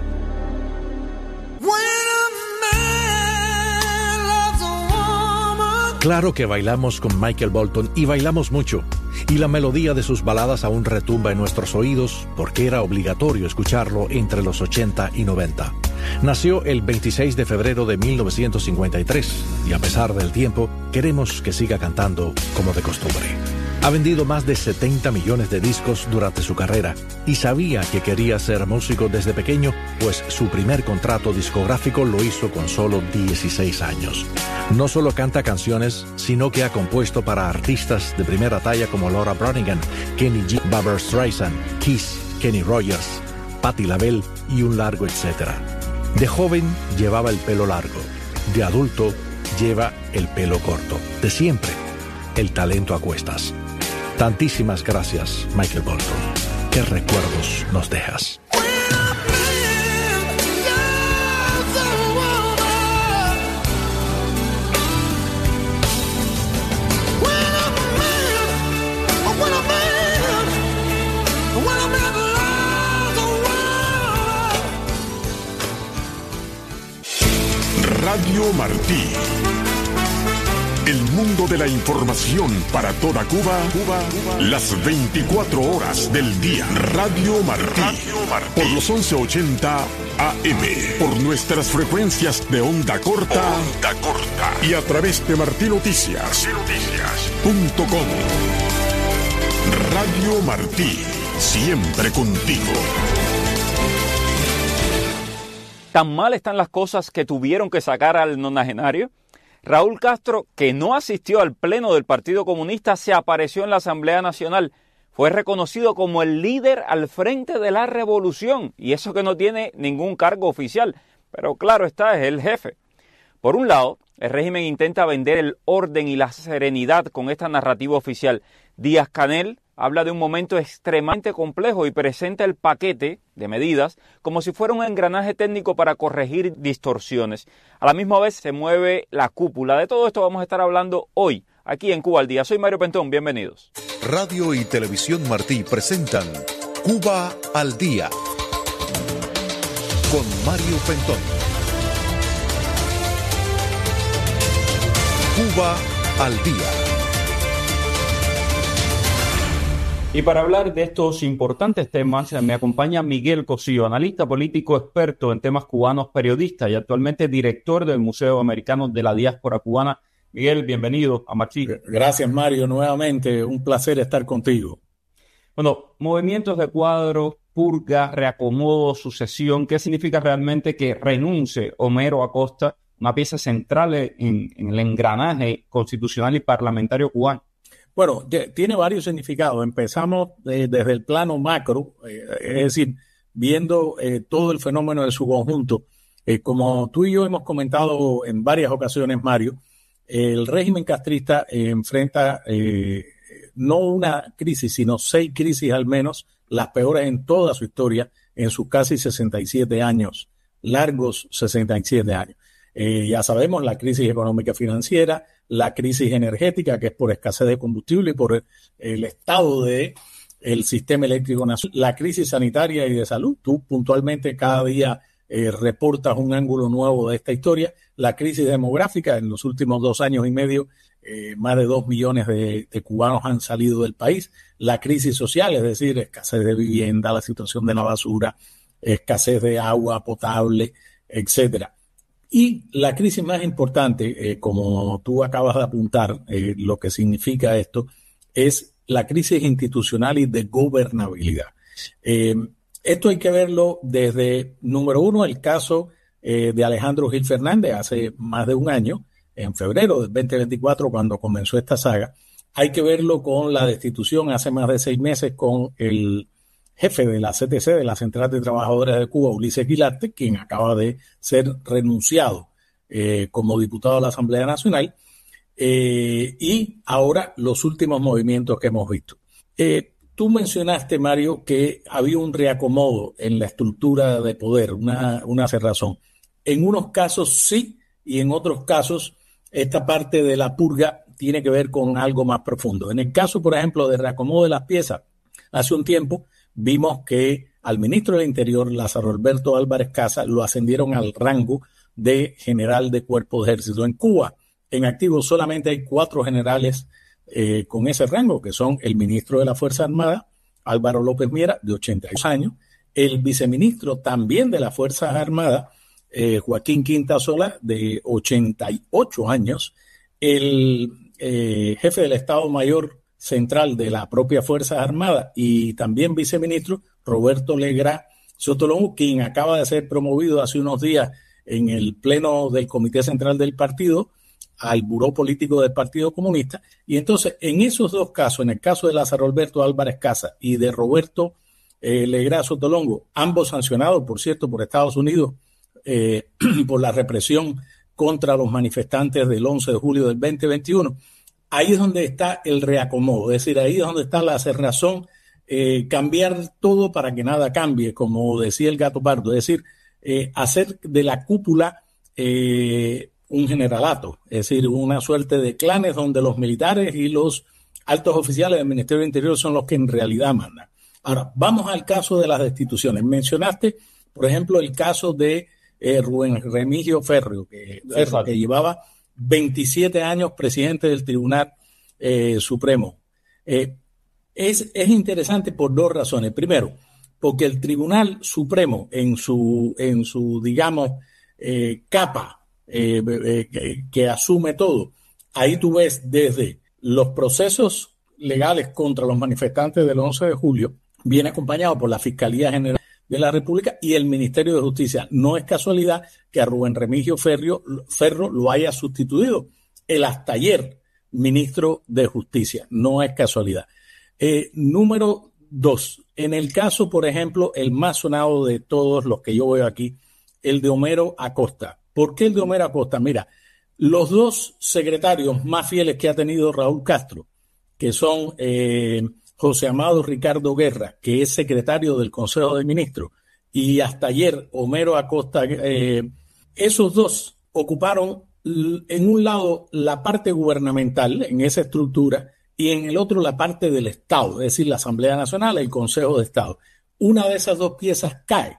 Claro que bailamos con Michael Bolton, y bailamos mucho. Y la melodía de sus baladas aún retumba en nuestros oídos porque era obligatorio escucharlo entre los ochenta y noventa. Nació el veintiséis de febrero de mil novecientos cincuenta y tres y a pesar del tiempo, queremos que siga cantando como de costumbre. Ha vendido más de setenta millones de discos durante su carrera y sabía que quería ser músico desde pequeño, pues su primer contrato discográfico lo hizo con solo dieciséis años. No solo canta canciones, sino que ha compuesto para artistas de primera talla como Laura Branigan, Kenny G, Barbra Streisand, Kiss, Kenny Rogers, Patti LaBelle y un largo etcétera. De joven llevaba el pelo largo, de adulto lleva el pelo corto. De siempre, el talento a cuestas. Tantísimas gracias, Michael Bolton. ¿Qué recuerdos nos dejas? Radio Martí. El mundo de la información para toda Cuba, Cuba, Cuba. Las veinticuatro horas del día. Radio Martí. Radio Martí. Por los once ochenta A M. Por nuestras frecuencias de onda corta. Onda corta. Y a través de Martí Noticias. Punto com. Radio Martí. Siempre contigo. ¿Tan mal están las cosas que tuvieron que sacar al nonagenario? Raúl Castro, que no asistió al pleno del Partido Comunista, se apareció en la Asamblea Nacional. Fue reconocido como el líder al frente de la revolución, y eso que no tiene ningún cargo oficial. Pero claro está, es el jefe. Por un lado, el régimen intenta vender el orden y la serenidad con esta narrativa oficial. Díaz-Canel habla de un momento extremadamente complejo y presenta el paquete de medidas como si fuera un engranaje técnico para corregir distorsiones. A la misma vez se mueve la cúpula. De todo esto vamos a estar hablando hoy, aquí en Cuba al Día. Soy Mario Pentón, bienvenidos. Radio y Televisión Martí presentan Cuba al Día con Mario Pentón. Cuba al Día. Y para hablar de estos importantes temas, me acompaña Miguel Cosío, analista político experto en temas cubanos, periodista y actualmente director del Museo Americano de la Diáspora Cubana. Miguel, bienvenido a Martí. Gracias, Mario, nuevamente, un placer estar contigo. Bueno, movimientos de cuadro, purga, reacomodo, sucesión, ¿qué significa realmente que renuncie Homero Acosta, una pieza central en, en el engranaje constitucional y parlamentario cubano? Bueno, tiene varios significados. Empezamos eh, desde el plano macro, eh, es decir, viendo eh, todo el fenómeno de su conjunto. Eh, como tú y yo hemos comentado en varias ocasiones, Mario, eh, el régimen castrista eh, enfrenta eh, no una crisis, sino seis crisis al menos, las peores en toda su historia, en sus casi sesenta y siete años, largos sesenta y siete años. Eh, ya sabemos, la crisis económica financiera, la crisis energética, que es por escasez de combustible y por el, el estado de el sistema eléctrico nacional, la crisis sanitaria y de salud. Tú puntualmente cada día eh, reportas un ángulo nuevo de esta historia. La crisis demográfica, en los últimos dos años y medio, eh, más de dos millones de, de cubanos han salido del país. La crisis social, es decir, escasez de vivienda, la situación de la basura, escasez de agua potable, etcétera. Y la crisis más importante, eh, como tú acabas de apuntar, eh, lo que significa esto, es la crisis institucional y de gobernabilidad. Eh, esto hay que verlo desde, número uno, el caso eh, de Alejandro Gil Fernández hace más de un año, en febrero del veinte veinticuatro, cuando comenzó esta saga. Hay que verlo con la destitución hace más de seis meses con el jefe de la C T C, de la Central de Trabajadores de Cuba, Ulises Guilarte, quien acaba de ser renunciado eh, como diputado de la Asamblea Nacional, eh, y ahora los últimos movimientos que hemos visto. Eh, tú mencionaste, Mario, que había un reacomodo en la estructura de poder, una, una cerrazón. En unos casos sí, y en otros casos esta parte de la purga tiene que ver con algo más profundo. En el caso, por ejemplo, de reacomodo de las piezas, hace un tiempo vimos que al ministro del Interior, Lázaro Alberto Álvarez Casa, lo ascendieron al rango de general de cuerpo de ejército. En Cuba, en activo, solamente hay cuatro generales eh, con ese rango, que son el ministro de la Fuerza Armada, Álvaro López Miera, de ochenta y dos años, el viceministro también de las Fuerzas Armadas, eh, Joaquín Quintasola, de ochenta y ocho años, el eh, jefe del Estado Mayor Central de la propia Fuerza Armada y también viceministro Roberto Legrá Sotolongo, quien acaba de ser promovido hace unos días en el pleno del Comité Central del Partido al Buró Político del Partido Comunista. Y entonces, en esos dos casos, en el caso de Lázaro Alberto Álvarez Casa y de Roberto eh, Legrá Sotolongo, ambos sancionados, por cierto, por Estados Unidos eh, por la represión contra los manifestantes del once de julio del veinte veintiuno, ahí es donde está el reacomodo, es decir, ahí es donde está la cerrazón, eh, cambiar todo para que nada cambie, como decía el Gato Pardo, es decir, eh, hacer de la cúpula eh, un generalato, es decir, una suerte de clanes donde los militares y los altos oficiales del Ministerio del Interior son los que en realidad mandan. Ahora, vamos al caso de las destituciones. Mencionaste, por ejemplo, el caso de eh, Rubén Remigio Ferro, que, Ferro, que llevaba veintisiete años presidente del Tribunal eh, Supremo. Eh, es, es interesante por dos razones. Primero, porque el Tribunal Supremo en su, en su digamos, eh, capa eh, eh, que, que asume todo, ahí tú ves desde los procesos legales contra los manifestantes del once de julio, viene acompañado por la Fiscalía General de la República y el Ministerio de Justicia. No es casualidad que a Rubén Remigio Ferro, Ferro lo haya sustituido el hasta ayer ministro de Justicia. No es casualidad. Eh, número dos, en el caso, por ejemplo, el más sonado de todos los que yo veo aquí, el de Homero Acosta. ¿Por qué el de Homero Acosta? Mira, los dos secretarios más fieles que ha tenido Raúl Castro, que son eh, José Amado Ricardo Guerra, que es secretario del Consejo de Ministros, y hasta ayer Homero Acosta, eh, esos dos ocuparon en un lado la parte gubernamental en esa estructura y en el otro la parte del Estado, es decir, la Asamblea Nacional, el Consejo de Estado. Una de esas dos piezas cae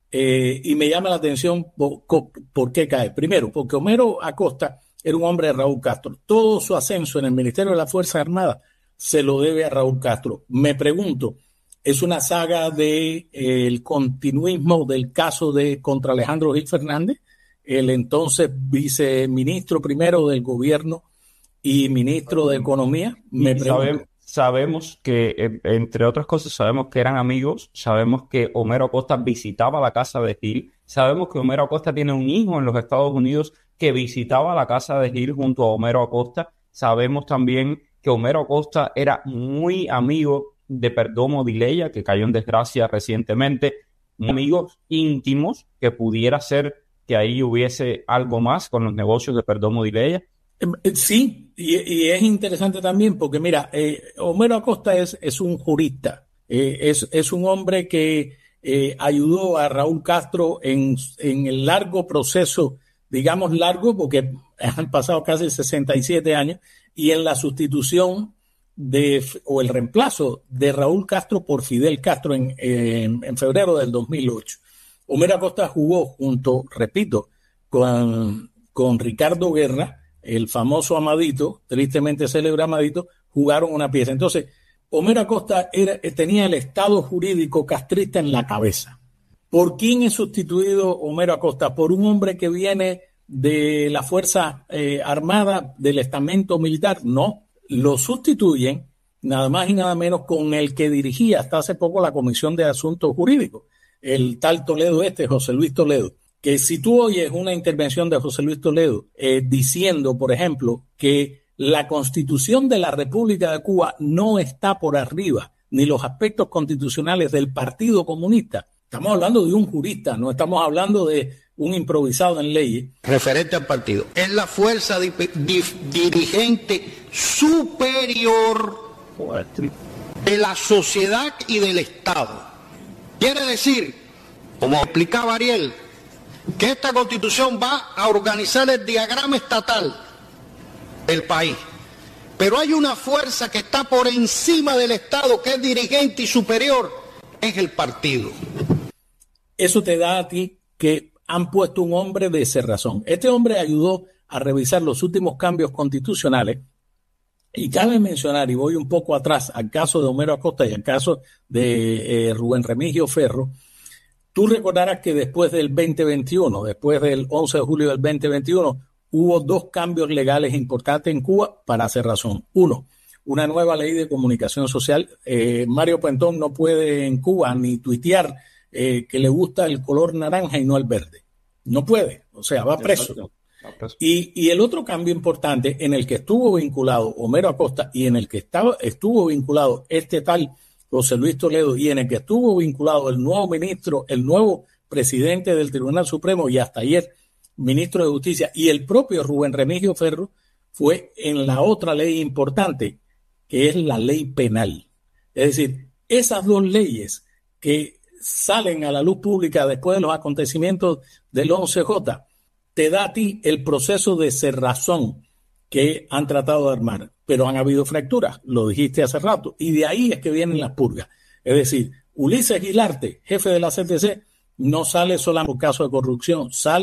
eh, y me llama la atención por, por qué cae. Primero, porque Homero Acosta era un hombre de Raúl Castro. Todo su ascenso en el Ministerio de las Fuerzas Armadas se lo debe a Raúl Castro. Me pregunto, ¿es una saga de eh, el continuismo del caso de contra Alejandro Gil Fernández, el entonces viceministro primero del gobierno y ministro de Economía? Me Sabe, sabemos que, entre otras cosas, sabemos que eran amigos, sabemos que Homero Acosta visitaba la casa de Gil, sabemos que Homero Acosta tiene un hijo en los Estados Unidos que visitaba la casa de Gil junto a Homero Acosta. Sabemos también que Homero Acosta era muy amigo de Perdomo Di Leia, que cayó en desgracia recientemente, amigos íntimos, que pudiera ser que ahí hubiese algo más con los negocios de Perdomo Di Leia. Sí, y, y es interesante también porque, mira, eh, Homero Acosta es, es un jurista, eh, es, es un hombre que eh, ayudó a Raúl Castro en, en el largo proceso, digamos largo, porque han pasado casi sesenta y siete años, y en la sustitución de o el reemplazo de Raúl Castro por Fidel Castro en, en, en febrero del dos mil ocho. Homero Acosta jugó junto, repito, con, con Ricardo Guerra, el famoso Amadito, tristemente célebre Amadito, jugaron una pieza. Entonces, Homero Acosta era, tenía el estado jurídico castrista en la cabeza. ¿Por quién es sustituido Homero Acosta? Por un hombre que viene de la Fuerza eh, Armada, del estamento militar. No, lo sustituyen nada más y nada menos con el que dirigía hasta hace poco la Comisión de Asuntos Jurídicos, el tal Toledo este, José Luis Toledo, que si tú oyes una intervención de José Luis Toledo eh, diciendo, por ejemplo, que la Constitución de la República de Cuba no está por arriba, ni los aspectos constitucionales del Partido Comunista. Estamos hablando de un jurista, no estamos hablando de un improvisado en leyes. Referente al partido. Es la fuerza di di dirigente superior de la sociedad y del Estado. Quiere decir, como explicaba Ariel, que esta Constitución va a organizar el diagrama estatal del país. Pero hay una fuerza que está por encima del Estado, que es dirigente y superior, es el partido. Eso te da a ti que han puesto un hombre de cerrazón. Este hombre ayudó a revisar los últimos cambios constitucionales y cabe mencionar, y voy un poco atrás, al caso de Homero Acosta y al caso de eh, Rubén Remigio Ferro. Tú recordarás que después del veinte veintiuno, después del once de julio del veinte veintiuno, hubo dos cambios legales importantes en Cuba para hacer razón. Uno, una nueva ley de comunicación social. Eh, Mario Pentón no puede en Cuba ni tuitear eh, que le gusta el color naranja y no el verde. No puede, o sea, va preso. Y, y el otro cambio importante en el que estuvo vinculado Homero Acosta y en el que estaba, estuvo vinculado este tal José Luis Toledo y en el que estuvo vinculado el nuevo ministro, el nuevo presidente del Tribunal Supremo y hasta ayer ministro de Justicia y el propio Rubén Remigio Ferro, fue en la otra ley importante, que es la ley penal. Es decir, esas dos leyes que salen a la luz pública después de los acontecimientos del once J, te da a ti el proceso de cerrazón que han tratado de armar, pero han habido fracturas, lo dijiste hace rato, y de ahí es que vienen las purgas. Es decir, Ulises Guilarte, jefe de la C T C, no sale solamente por caso de corrupción, sale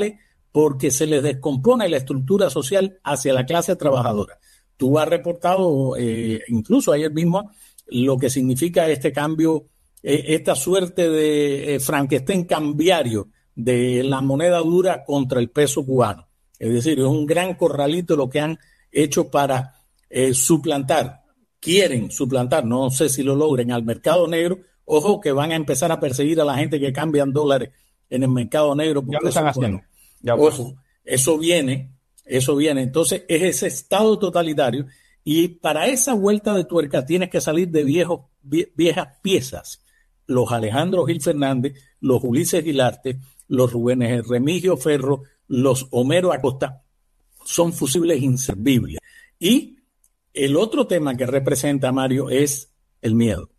porque se les descompone la estructura social hacia la clase trabajadora. Tú has reportado, eh, incluso ayer mismo, lo que significa este cambio, eh, esta suerte de eh, Frankenstein cambiario de la moneda dura contra el peso cubano. Es decir, es un gran corralito lo que han hecho para eh, suplantar, quieren suplantar, no sé si lo logren, al mercado negro. Ojo que van a empezar a perseguir a la gente que cambian dólares en el mercado negro. Ya lo están haciendo. Ya ojo, eso viene, eso viene. Entonces es ese estado totalitario y para esa vuelta de tuerca tienes que salir de viejos, vie, viejas piezas. Los Alejandro Gil Fernández, los Ulises Gilarte, los Rubén Remigio Ferro, los Homero Acosta, son fusibles inservibles. Y el otro tema que representa, Mario, es el miedo.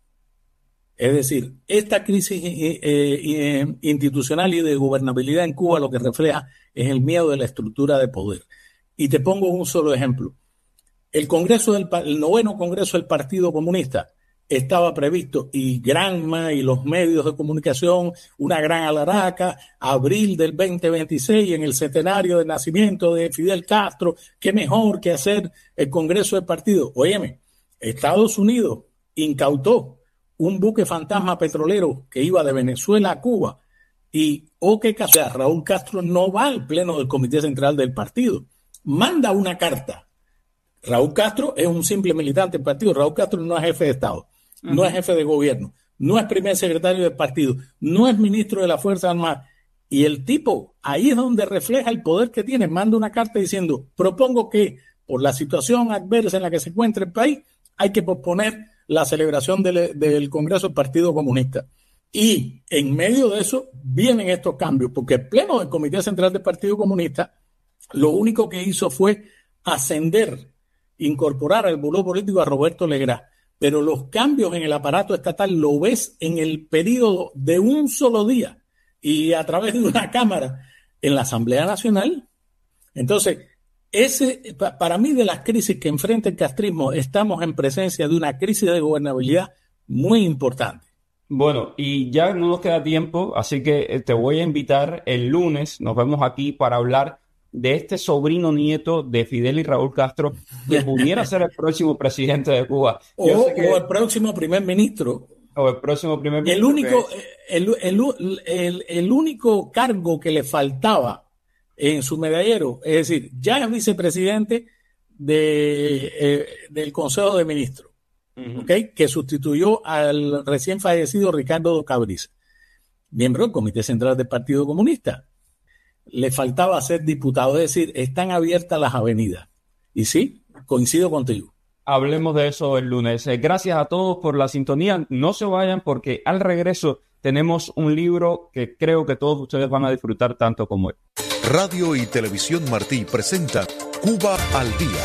Es decir, esta crisis eh, eh, institucional y de gobernabilidad en Cuba lo que refleja es el miedo de la estructura de poder. Y te pongo un solo ejemplo. El Congreso del el noveno Congreso del Partido Comunista estaba previsto, y Granma y los medios de comunicación, una gran alaraca, abril del veinte veintiséis, en el centenario del nacimiento de Fidel Castro, qué mejor que hacer el Congreso del Partido. Óyeme, Estados Unidos incautó un buque fantasma petrolero que iba de Venezuela a Cuba, y, oh, qué casualidad, Raúl Castro no va al pleno del Comité Central del partido, manda una carta. Raúl Castro es un simple militante del partido, Raúl Castro no es jefe de Estado, uh-huh. no es jefe de gobierno, no es primer secretario del partido, no es ministro de la Fuerza Armada, y el tipo, ahí es donde refleja el poder que tiene, manda una carta diciendo, propongo que por la situación adversa en la que se encuentra el país, hay que posponer la celebración del, del Congreso del Partido Comunista. Y en medio de eso vienen estos cambios, porque el pleno del Comité Central del Partido Comunista lo único que hizo fue ascender, incorporar al buró político a Roberto Legrá. Pero los cambios en el aparato estatal lo ves en el periodo de un solo día y a través de una cámara en la Asamblea Nacional. Entonces, ese, para mí, de las crisis que enfrenta el castrismo, estamos en presencia de una crisis de gobernabilidad muy importante. Bueno, y ya no nos queda tiempo, así que te voy a invitar el lunes, nos vemos aquí para hablar de este sobrino nieto de Fidel y Raúl Castro, que pudiera ser el próximo presidente de Cuba. O, que, o el próximo primer ministro. O el próximo primer ministro. El único, que... el, el, el, el único cargo que le faltaba en su medallero, es decir, ya es vicepresidente de, eh, del Consejo de Ministros, uh-huh. ¿okay? Que sustituyó al recién fallecido Ricardo Cabriza, miembro del Comité Central del Partido Comunista. Le faltaba ser diputado, es decir, están abiertas las avenidas. Y sí, coincido contigo. Hablemos de eso el lunes. Gracias a todos por la sintonía. No se vayan porque al regreso tenemos un libro que creo que todos ustedes van a disfrutar tanto como él. Radio y Televisión Martí presenta Cuba al Día.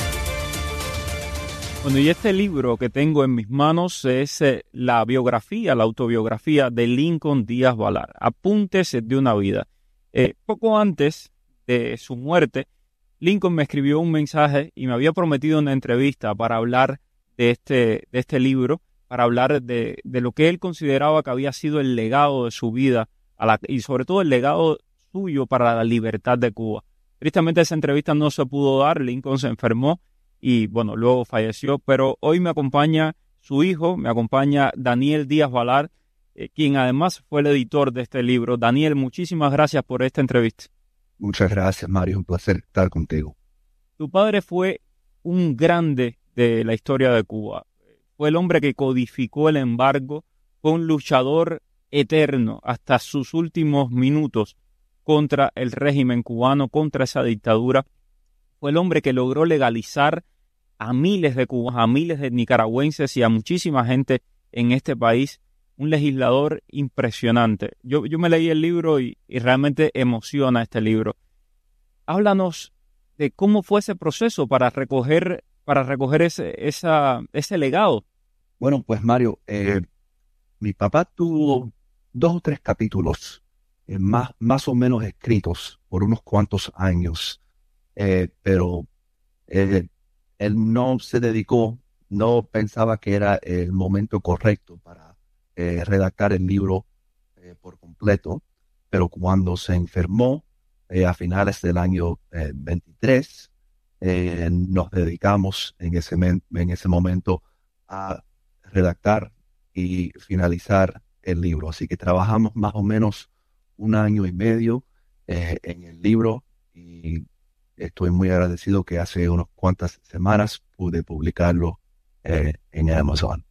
Bueno, y este libro que tengo en mis manos es eh, la biografía, la autobiografía de Lincoln Díaz Balart, Apuntes de una vida. Eh, poco antes de su muerte, Lincoln me escribió un mensaje y me había prometido una entrevista para hablar de este, de este libro, para hablar de, de lo que él consideraba que había sido el legado de su vida a la, y sobre todo el legado suyo para la libertad de Cuba. Tristemente esa entrevista no se pudo dar, Lincoln se enfermó y bueno, luego falleció, pero hoy me acompaña su hijo, me acompaña Daniel Díaz Balart, eh, quien además fue el editor de este libro. Daniel, muchísimas gracias por esta entrevista. Muchas gracias, Mario, un placer estar contigo. Tu padre fue un grande de la historia de Cuba, fue el hombre que codificó el embargo, fue un luchador eterno hasta sus últimos minutos contra el régimen cubano, contra esa dictadura. Fue el hombre que logró legalizar a miles de cubanos, a miles de nicaragüenses y a muchísima gente en este país. Un legislador impresionante. Yo, yo me leí el libro y, y realmente emociona este libro. Háblanos de cómo fue ese proceso para recoger, para recoger ese, esa, ese legado. Bueno, pues Mario, eh, mi papá tuvo dos o tres capítulos eh, más, más o menos escritos por unos cuantos años, eh, pero eh, él no se dedicó, no pensaba que era el momento correcto para Eh, redactar el libro eh, por completo, pero cuando se enfermó, eh, a finales del año eh, veintitrés, eh, nos dedicamos en ese, men- en ese momento a redactar y finalizar el libro. Así que trabajamos más o menos un año y medio eh, en el libro, y estoy muy agradecido que hace unas cuantas semanas pude publicarlo eh, en Amazon.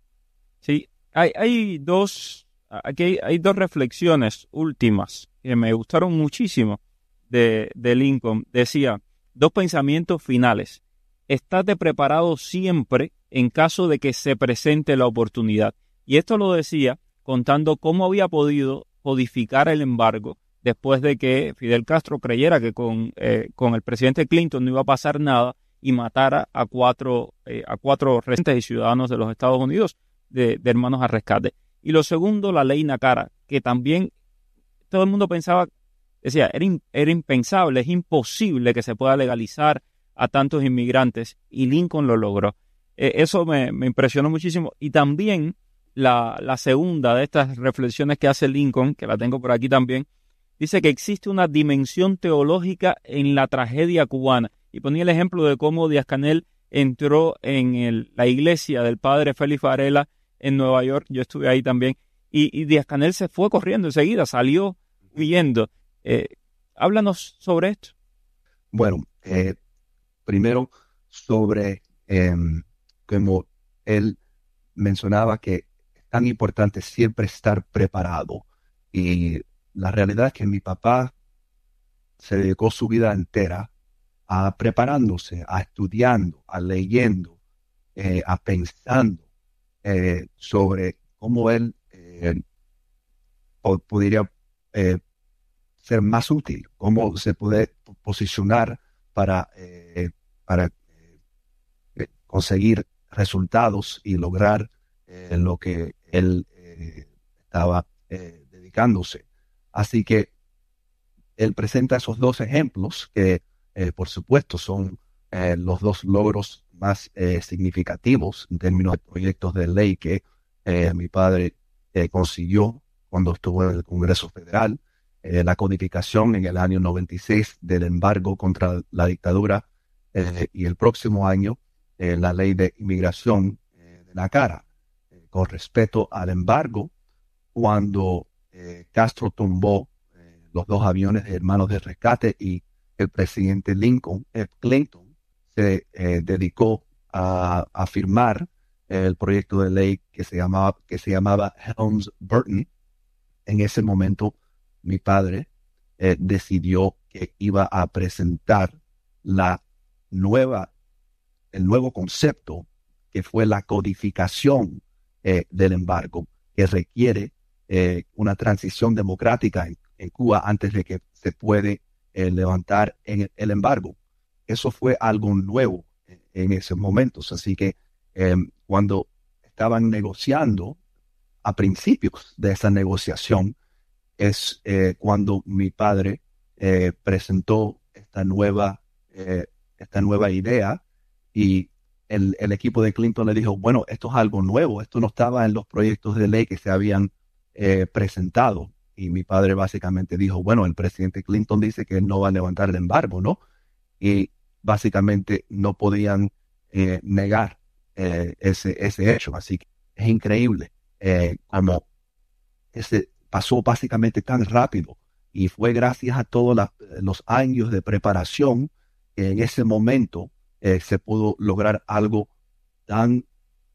Sí, hay, hay dos, aquí hay, hay dos reflexiones últimas que me gustaron muchísimo de, de Lincoln. Decía, dos pensamientos finales. Estate preparado siempre en caso de que se presente la oportunidad. Y esto lo decía contando cómo había podido codificar el embargo después de que Fidel Castro creyera que con, eh, con el presidente Clinton no iba a pasar nada y matara a cuatro, eh, a cuatro residentes y ciudadanos de los Estados Unidos de, de hermanos a rescate. Y lo segundo, la ley Nacara, que también todo el mundo pensaba, decía, era, in, era impensable, es imposible que se pueda legalizar a tantos inmigrantes, y Lincoln lo logró. Eh, eso me, me impresionó muchísimo. Y también la, la segunda de estas reflexiones que hace Lincoln, que la tengo por aquí también, dice que existe una dimensión teológica en la tragedia cubana. Y ponía el ejemplo de cómo Díaz-Canel entró en el, la iglesia del padre Félix Varela en Nueva York. Yo estuve ahí también. Y, y Díaz-Canel se fue corriendo enseguida, salió huyendo. Eh, háblanos sobre esto. Bueno, eh, primero sobre eh, como él mencionaba que es tan importante siempre estar preparado. Y la realidad es que mi papá se dedicó su vida entera a preparándose, a estudiando, a leyendo, eh, a pensando eh, sobre cómo él eh, po- podría eh, ser más útil, cómo se puede posicionar para, eh, para eh, conseguir resultados y lograr eh, lo que él eh, estaba eh, dedicándose. Así que él presenta esos dos ejemplos que, eh, por supuesto, son eh, los dos logros más eh, significativos en términos de proyectos de ley que eh, mi padre eh, consiguió cuando estuvo en el Congreso Federal. Eh, la codificación en el año noventa y seis del embargo contra la dictadura eh, y el próximo año eh, la ley de inmigración eh, de Nacara. Eh, con respecto al embargo, cuando eh, Castro tumbó eh, los dos aviones de hermanos de rescate y el presidente Lincoln, eh, Clinton se eh, dedicó a, a firmar el proyecto de ley que se llamaba, que se llamaba Helms-Burton. En ese momento mi padre eh, decidió que iba a presentar la nueva, el nuevo concepto que fue la codificación eh, del embargo, que requiere eh, una transición democrática en, en Cuba antes de que se puede eh, levantar en el embargo. Eso fue algo nuevo en, en esos momentos. Así que eh, cuando estaban negociando, a principios de esa negociación, es eh, cuando mi padre eh, presentó esta nueva, eh, esta nueva idea, y el, el equipo de Clinton le dijo, bueno, esto es algo nuevo, esto no estaba en los proyectos de ley que se habían eh, presentado. Y mi padre básicamente dijo, bueno, el presidente Clinton dice que no va a levantar el embargo, ¿no? Y básicamente no podían eh, negar eh, ese, ese hecho. Así que es increíble eh, como ese pasó básicamente tan rápido, y fue gracias a todos la, los años de preparación que en ese momento eh, se pudo lograr algo tan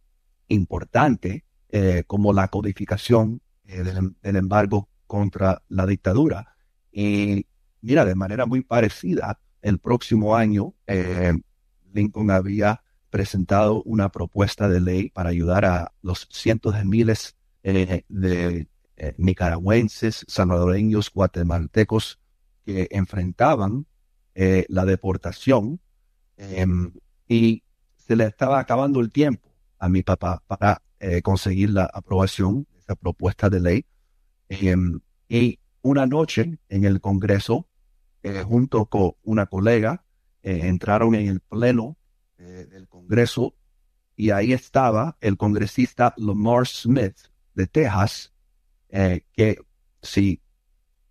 importante eh, como la codificación eh, del, del embargo contra la dictadura. Y mira, de manera muy parecida, el próximo año eh, Lincoln había presentado una propuesta de ley para ayudar a los cientos de miles eh, de Eh, nicaragüenses, salvadoreños, guatemaltecos que enfrentaban eh, la deportación, eh, y se le estaba acabando el tiempo a mi papá para eh, conseguir la aprobación de esa propuesta de ley. Eh, y una noche en el Congreso, eh, junto con una colega, eh, entraron en el pleno eh, del Congreso, y ahí estaba el congresista Lamar Smith de Texas, Eh, que si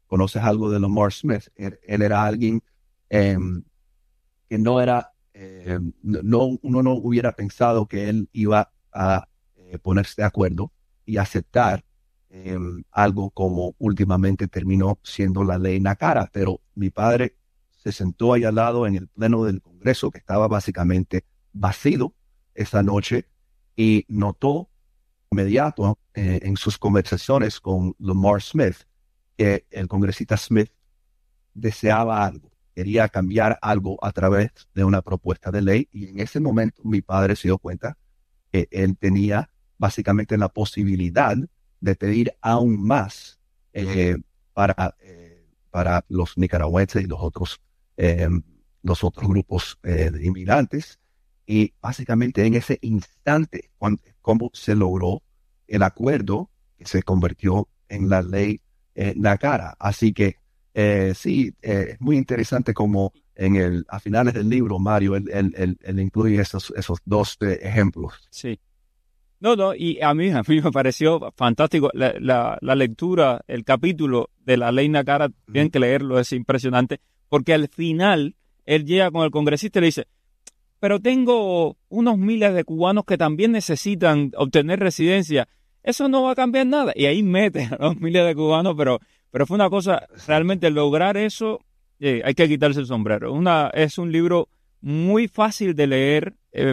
conoces algo de Lamar Smith, él, él era alguien eh, que no era, eh, no, uno no hubiera pensado que él iba a eh, ponerse de acuerdo y aceptar eh, algo como últimamente terminó siendo la ley NACARA, pero mi padre se sentó ahí al lado en el pleno del Congreso, que estaba básicamente vacío esa noche, y notó inmediato eh, en sus conversaciones con Lamar Smith que el congresista Smith deseaba algo, quería cambiar algo a través de una propuesta de ley, y en ese momento mi padre se dio cuenta que él tenía básicamente la posibilidad de pedir aún más eh, para, eh, para los nicaragüenses y los otros, eh, los otros grupos eh, de inmigrantes. Y básicamente en ese instante, cuando, cómo se logró el acuerdo que se convirtió en la ley eh, NACARA. Así que eh, sí, eh, es muy interesante como en el, a finales del libro, Mario, él, él, él, él incluye esos, esos dos eh, ejemplos. Sí. No, no, y a mí, a mí me pareció fantástico la, la, la lectura, el capítulo de la ley NACARA, tienen que leerlo, es impresionante, porque al final él llega con el congresista y le dice, pero tengo unos miles de cubanos que también necesitan obtener residencia, eso no va a cambiar nada, y ahí mete a los miles de cubanos, pero, pero fue una cosa, realmente lograr eso, eh, hay que quitarse el sombrero. Una, es un libro muy fácil de leer, eh,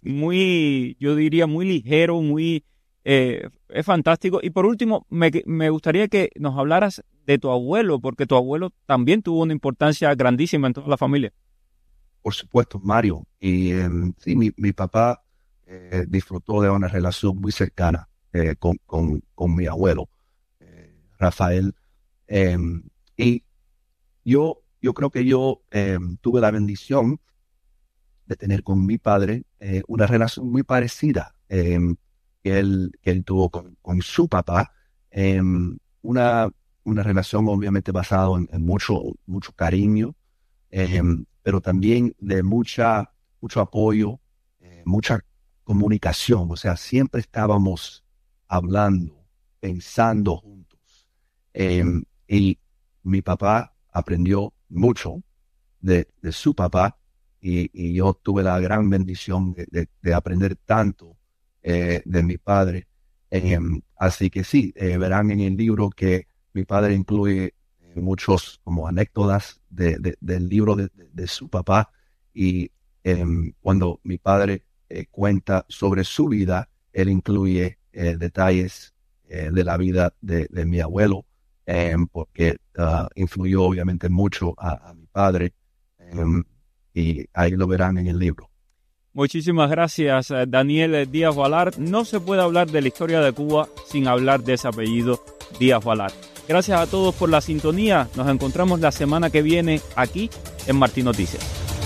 muy, yo diría, muy ligero, muy, eh, es fantástico. Y por último, me, me gustaría que nos hablaras de tu abuelo, porque tu abuelo también tuvo una importancia grandísima en toda la familia. Por supuesto, Mario. Y eh, sí, mi, mi papá eh, disfrutó de una relación muy cercana eh, con, con, con mi abuelo, eh, Rafael. Eh, y yo, yo creo que yo eh, tuve la bendición de tener con mi padre eh, una relación muy parecida eh, que, él, que él tuvo con, con su papá. Eh, una, una relación obviamente basada en, en mucho, mucho cariño, eh, pero también de mucha, mucho apoyo, eh, mucha comunicación. O sea, siempre estábamos hablando, pensando juntos. Eh, y mi papá aprendió mucho de, de su papá, y, y yo tuve la gran bendición de, de, de aprender tanto eh, de mi padre. Eh, así que sí, eh, verán en el libro que mi padre incluye eh, muchos como anécdotas de, de, del libro de, de, de su papá, y eh, cuando mi padre eh, cuenta sobre su vida, él incluye eh, detalles eh, de la vida de, de mi abuelo, eh, porque uh, influyó obviamente mucho a, a mi padre, eh, y ahí lo verán en el libro. Muchísimas gracias, Daniel Díaz Balart. No se puede hablar de la historia de Cuba sin hablar de ese apellido, Díaz Balart. Gracias a todos por la sintonía. Nos encontramos la semana que viene aquí en Martí Noticias.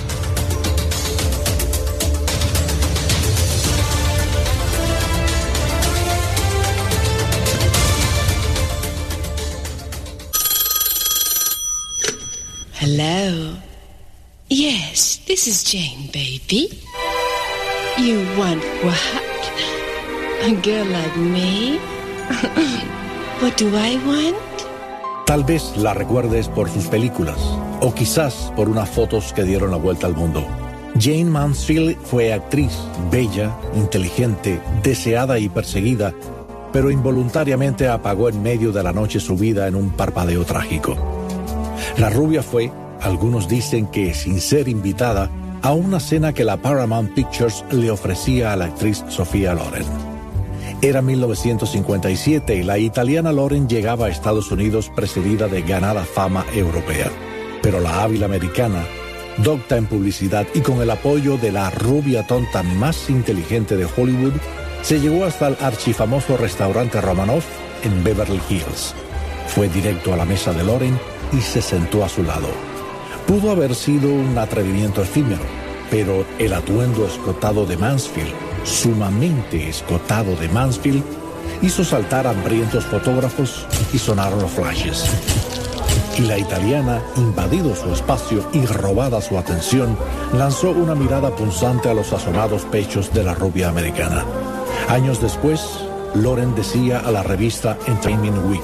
Hello. Yes, this is Jane, baby. You want what? A girl like me? What do I want? Tal vez la recuerdes por sus películas, o quizás por unas fotos que dieron la vuelta al mundo. Jane Mansfield fue actriz, bella, inteligente, deseada y perseguida, pero involuntariamente apagó en medio de la noche su vida en un parpadeo trágico. La rubia fue, algunos dicen que sin ser invitada, a una cena que la Paramount Pictures le ofrecía a la actriz Sophia Loren. Era mil novecientos cincuenta y siete y la italiana Loren llegaba a Estados Unidos precedida de ganada fama europea. Pero la hábil americana, docta en publicidad y con el apoyo de la rubia tonta más inteligente de Hollywood, se llegó hasta el archifamoso restaurante Romanov en Beverly Hills. Fue directo a la mesa de Loren y se sentó a su lado. Pudo haber sido un atrevimiento efímero, pero el atuendo escotado de Mansfield, sumamente escotado de Mansfield, hizo saltar hambrientos fotógrafos y sonaron los flashes. Y la italiana, invadido su espacio y robada su atención, lanzó una mirada punzante a los sazonados pechos de la rubia americana. Años después, Loren decía a la revista Entertainment Weekly: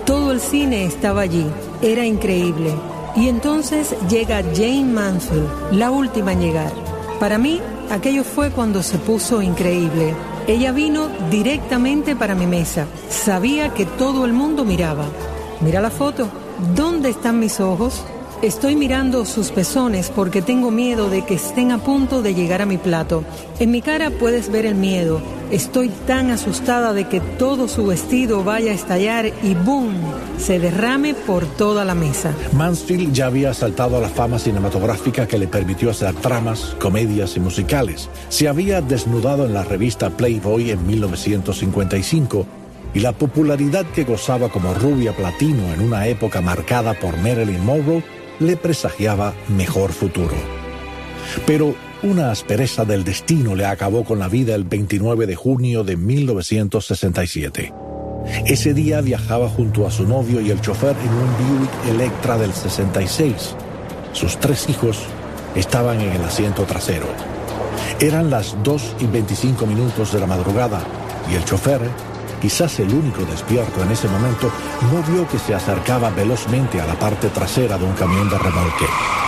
Todo el cine estaba allí. Era increíble. Y entonces llega Jayne Mansfield, la última en llegar. Para mí, aquello fue cuando se puso increíble. Ella vino directamente para mi mesa. Sabía que todo el mundo miraba. Mira la foto. ¿Dónde están mis ojos? Estoy mirando sus pezones porque tengo miedo de que estén a punto de llegar a mi plato. En mi cara puedes ver el miedo. Estoy tan asustada de que todo su vestido vaya a estallar y ¡boom!, se derrame por toda la mesa. Mansfield ya había saltado a la fama cinematográfica que le permitió hacer tramas, comedias y musicales. Se había desnudado en la revista Playboy en mil novecientos cincuenta y cinco y la popularidad que gozaba como rubia platino en una época marcada por Marilyn Monroe le presagiaba mejor futuro. Pero una aspereza del destino le acabó con la vida el veintinueve de junio de mil novecientos sesenta y siete. Ese día viajaba junto a su novio y el chofer en un Buick Electra del sesenta y seis. Sus tres hijos estaban en el asiento trasero. Eran las dos y veinticinco minutos de la madrugada y el chofer, quizás el único despierto en ese momento, no vio que se acercaba velozmente a la parte trasera de un camión de remolque.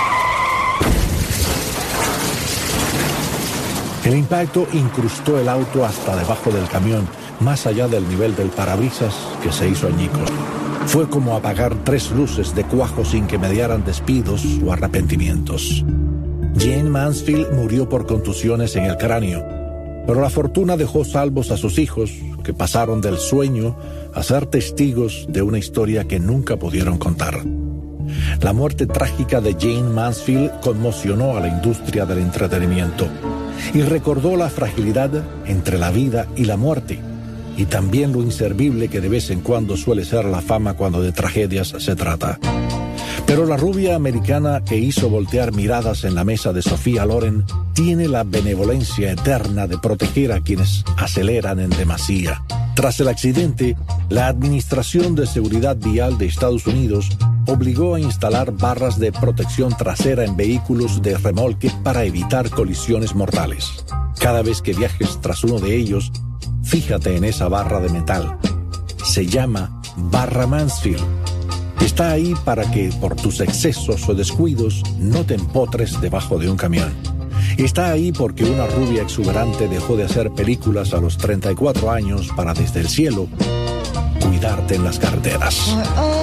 El impacto incrustó el auto hasta debajo del camión, más allá del nivel del parabrisas, que se hizo añicos. Fue como apagar tres luces de cuajo sin que mediaran despidos o arrepentimientos. Jayne Mansfield murió por contusiones en el cráneo, pero la fortuna dejó salvos a sus hijos, que pasaron del sueño a ser testigos de una historia que nunca pudieron contar. La muerte trágica de Jayne Mansfield conmocionó a la industria del entretenimiento y recordó la fragilidad entre la vida y la muerte, y también lo inservible que de vez en cuando suele ser la fama cuando de tragedias se trata. Pero la rubia americana que hizo voltear miradas en la mesa de Sophia Loren tiene la benevolencia eterna de proteger a quienes aceleran en demasía. Tras el accidente, la Administración de Seguridad Vial de Estados Unidos obligó a instalar barras de protección trasera en vehículos de remolque para evitar colisiones mortales. Cada vez que viajes tras uno de ellos, fíjate en esa barra de metal. Se llama Barra Mansfield. Está ahí para que, por tus excesos o descuidos, no te empotres debajo de un camión. Está ahí porque una rubia exuberante dejó de hacer películas a los treinta y cuatro años para desde el cielo cuidarte en las carreteras.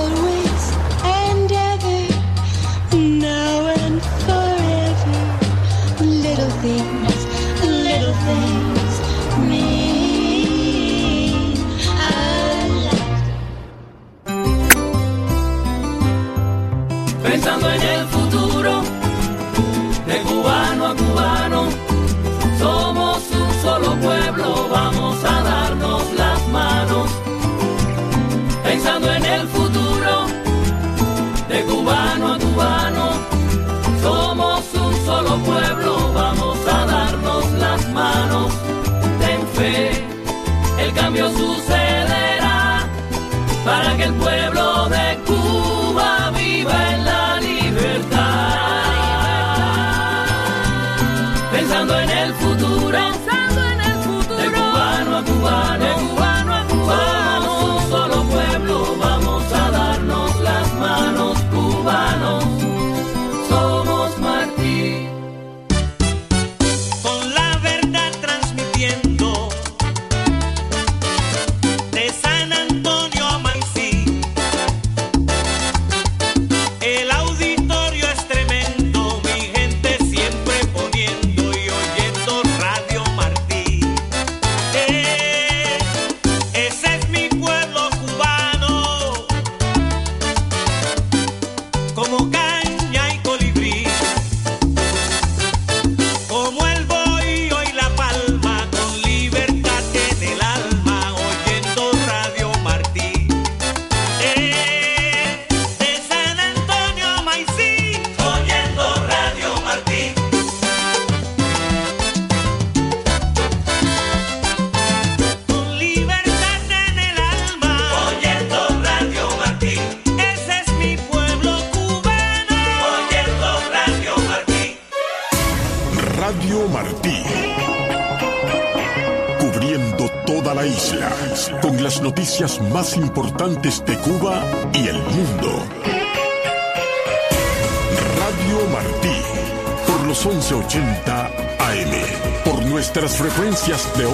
Pensando en el futuro, de cubano a cubano, somos un solo pueblo, vamos a darnos las manos. Pensando en el futuro, de cubano a cubano, somos un solo pueblo, vamos a darnos las manos. Ten fe, el cambio sucederá, para que el pueblo de Cuba viva en la libertad. Pensando en el futuro, pensando en el futuro, de cubano a cubano, de cubano a cubano, somos un solo pueblo, vamos a darnos las manos, cubanos, somos Martí. Con la verdad transmitiendo de San Antonio a Maicí. El auditorio es tremendo, mi gente siempre poniendo y oyendo Radio Martí. Eh, ese es mi pueblo cubano, como caña y colibrí, como el bohío y la palma, con libertad en el alma, oyendo Radio Martí. Eh, de San Antonio a Maicí, oyendo Radio Martí. Con libertad en el alma, oyendo Radio Martí. Ese es mi pueblo cubano, oyendo Radio Martí. Radio Martí. Cubriendo toda toda la isla, con las noticias más importantes de Cuba y el mundo. Radio Martí, por los once ochenta A M, por nuestras frecuencias de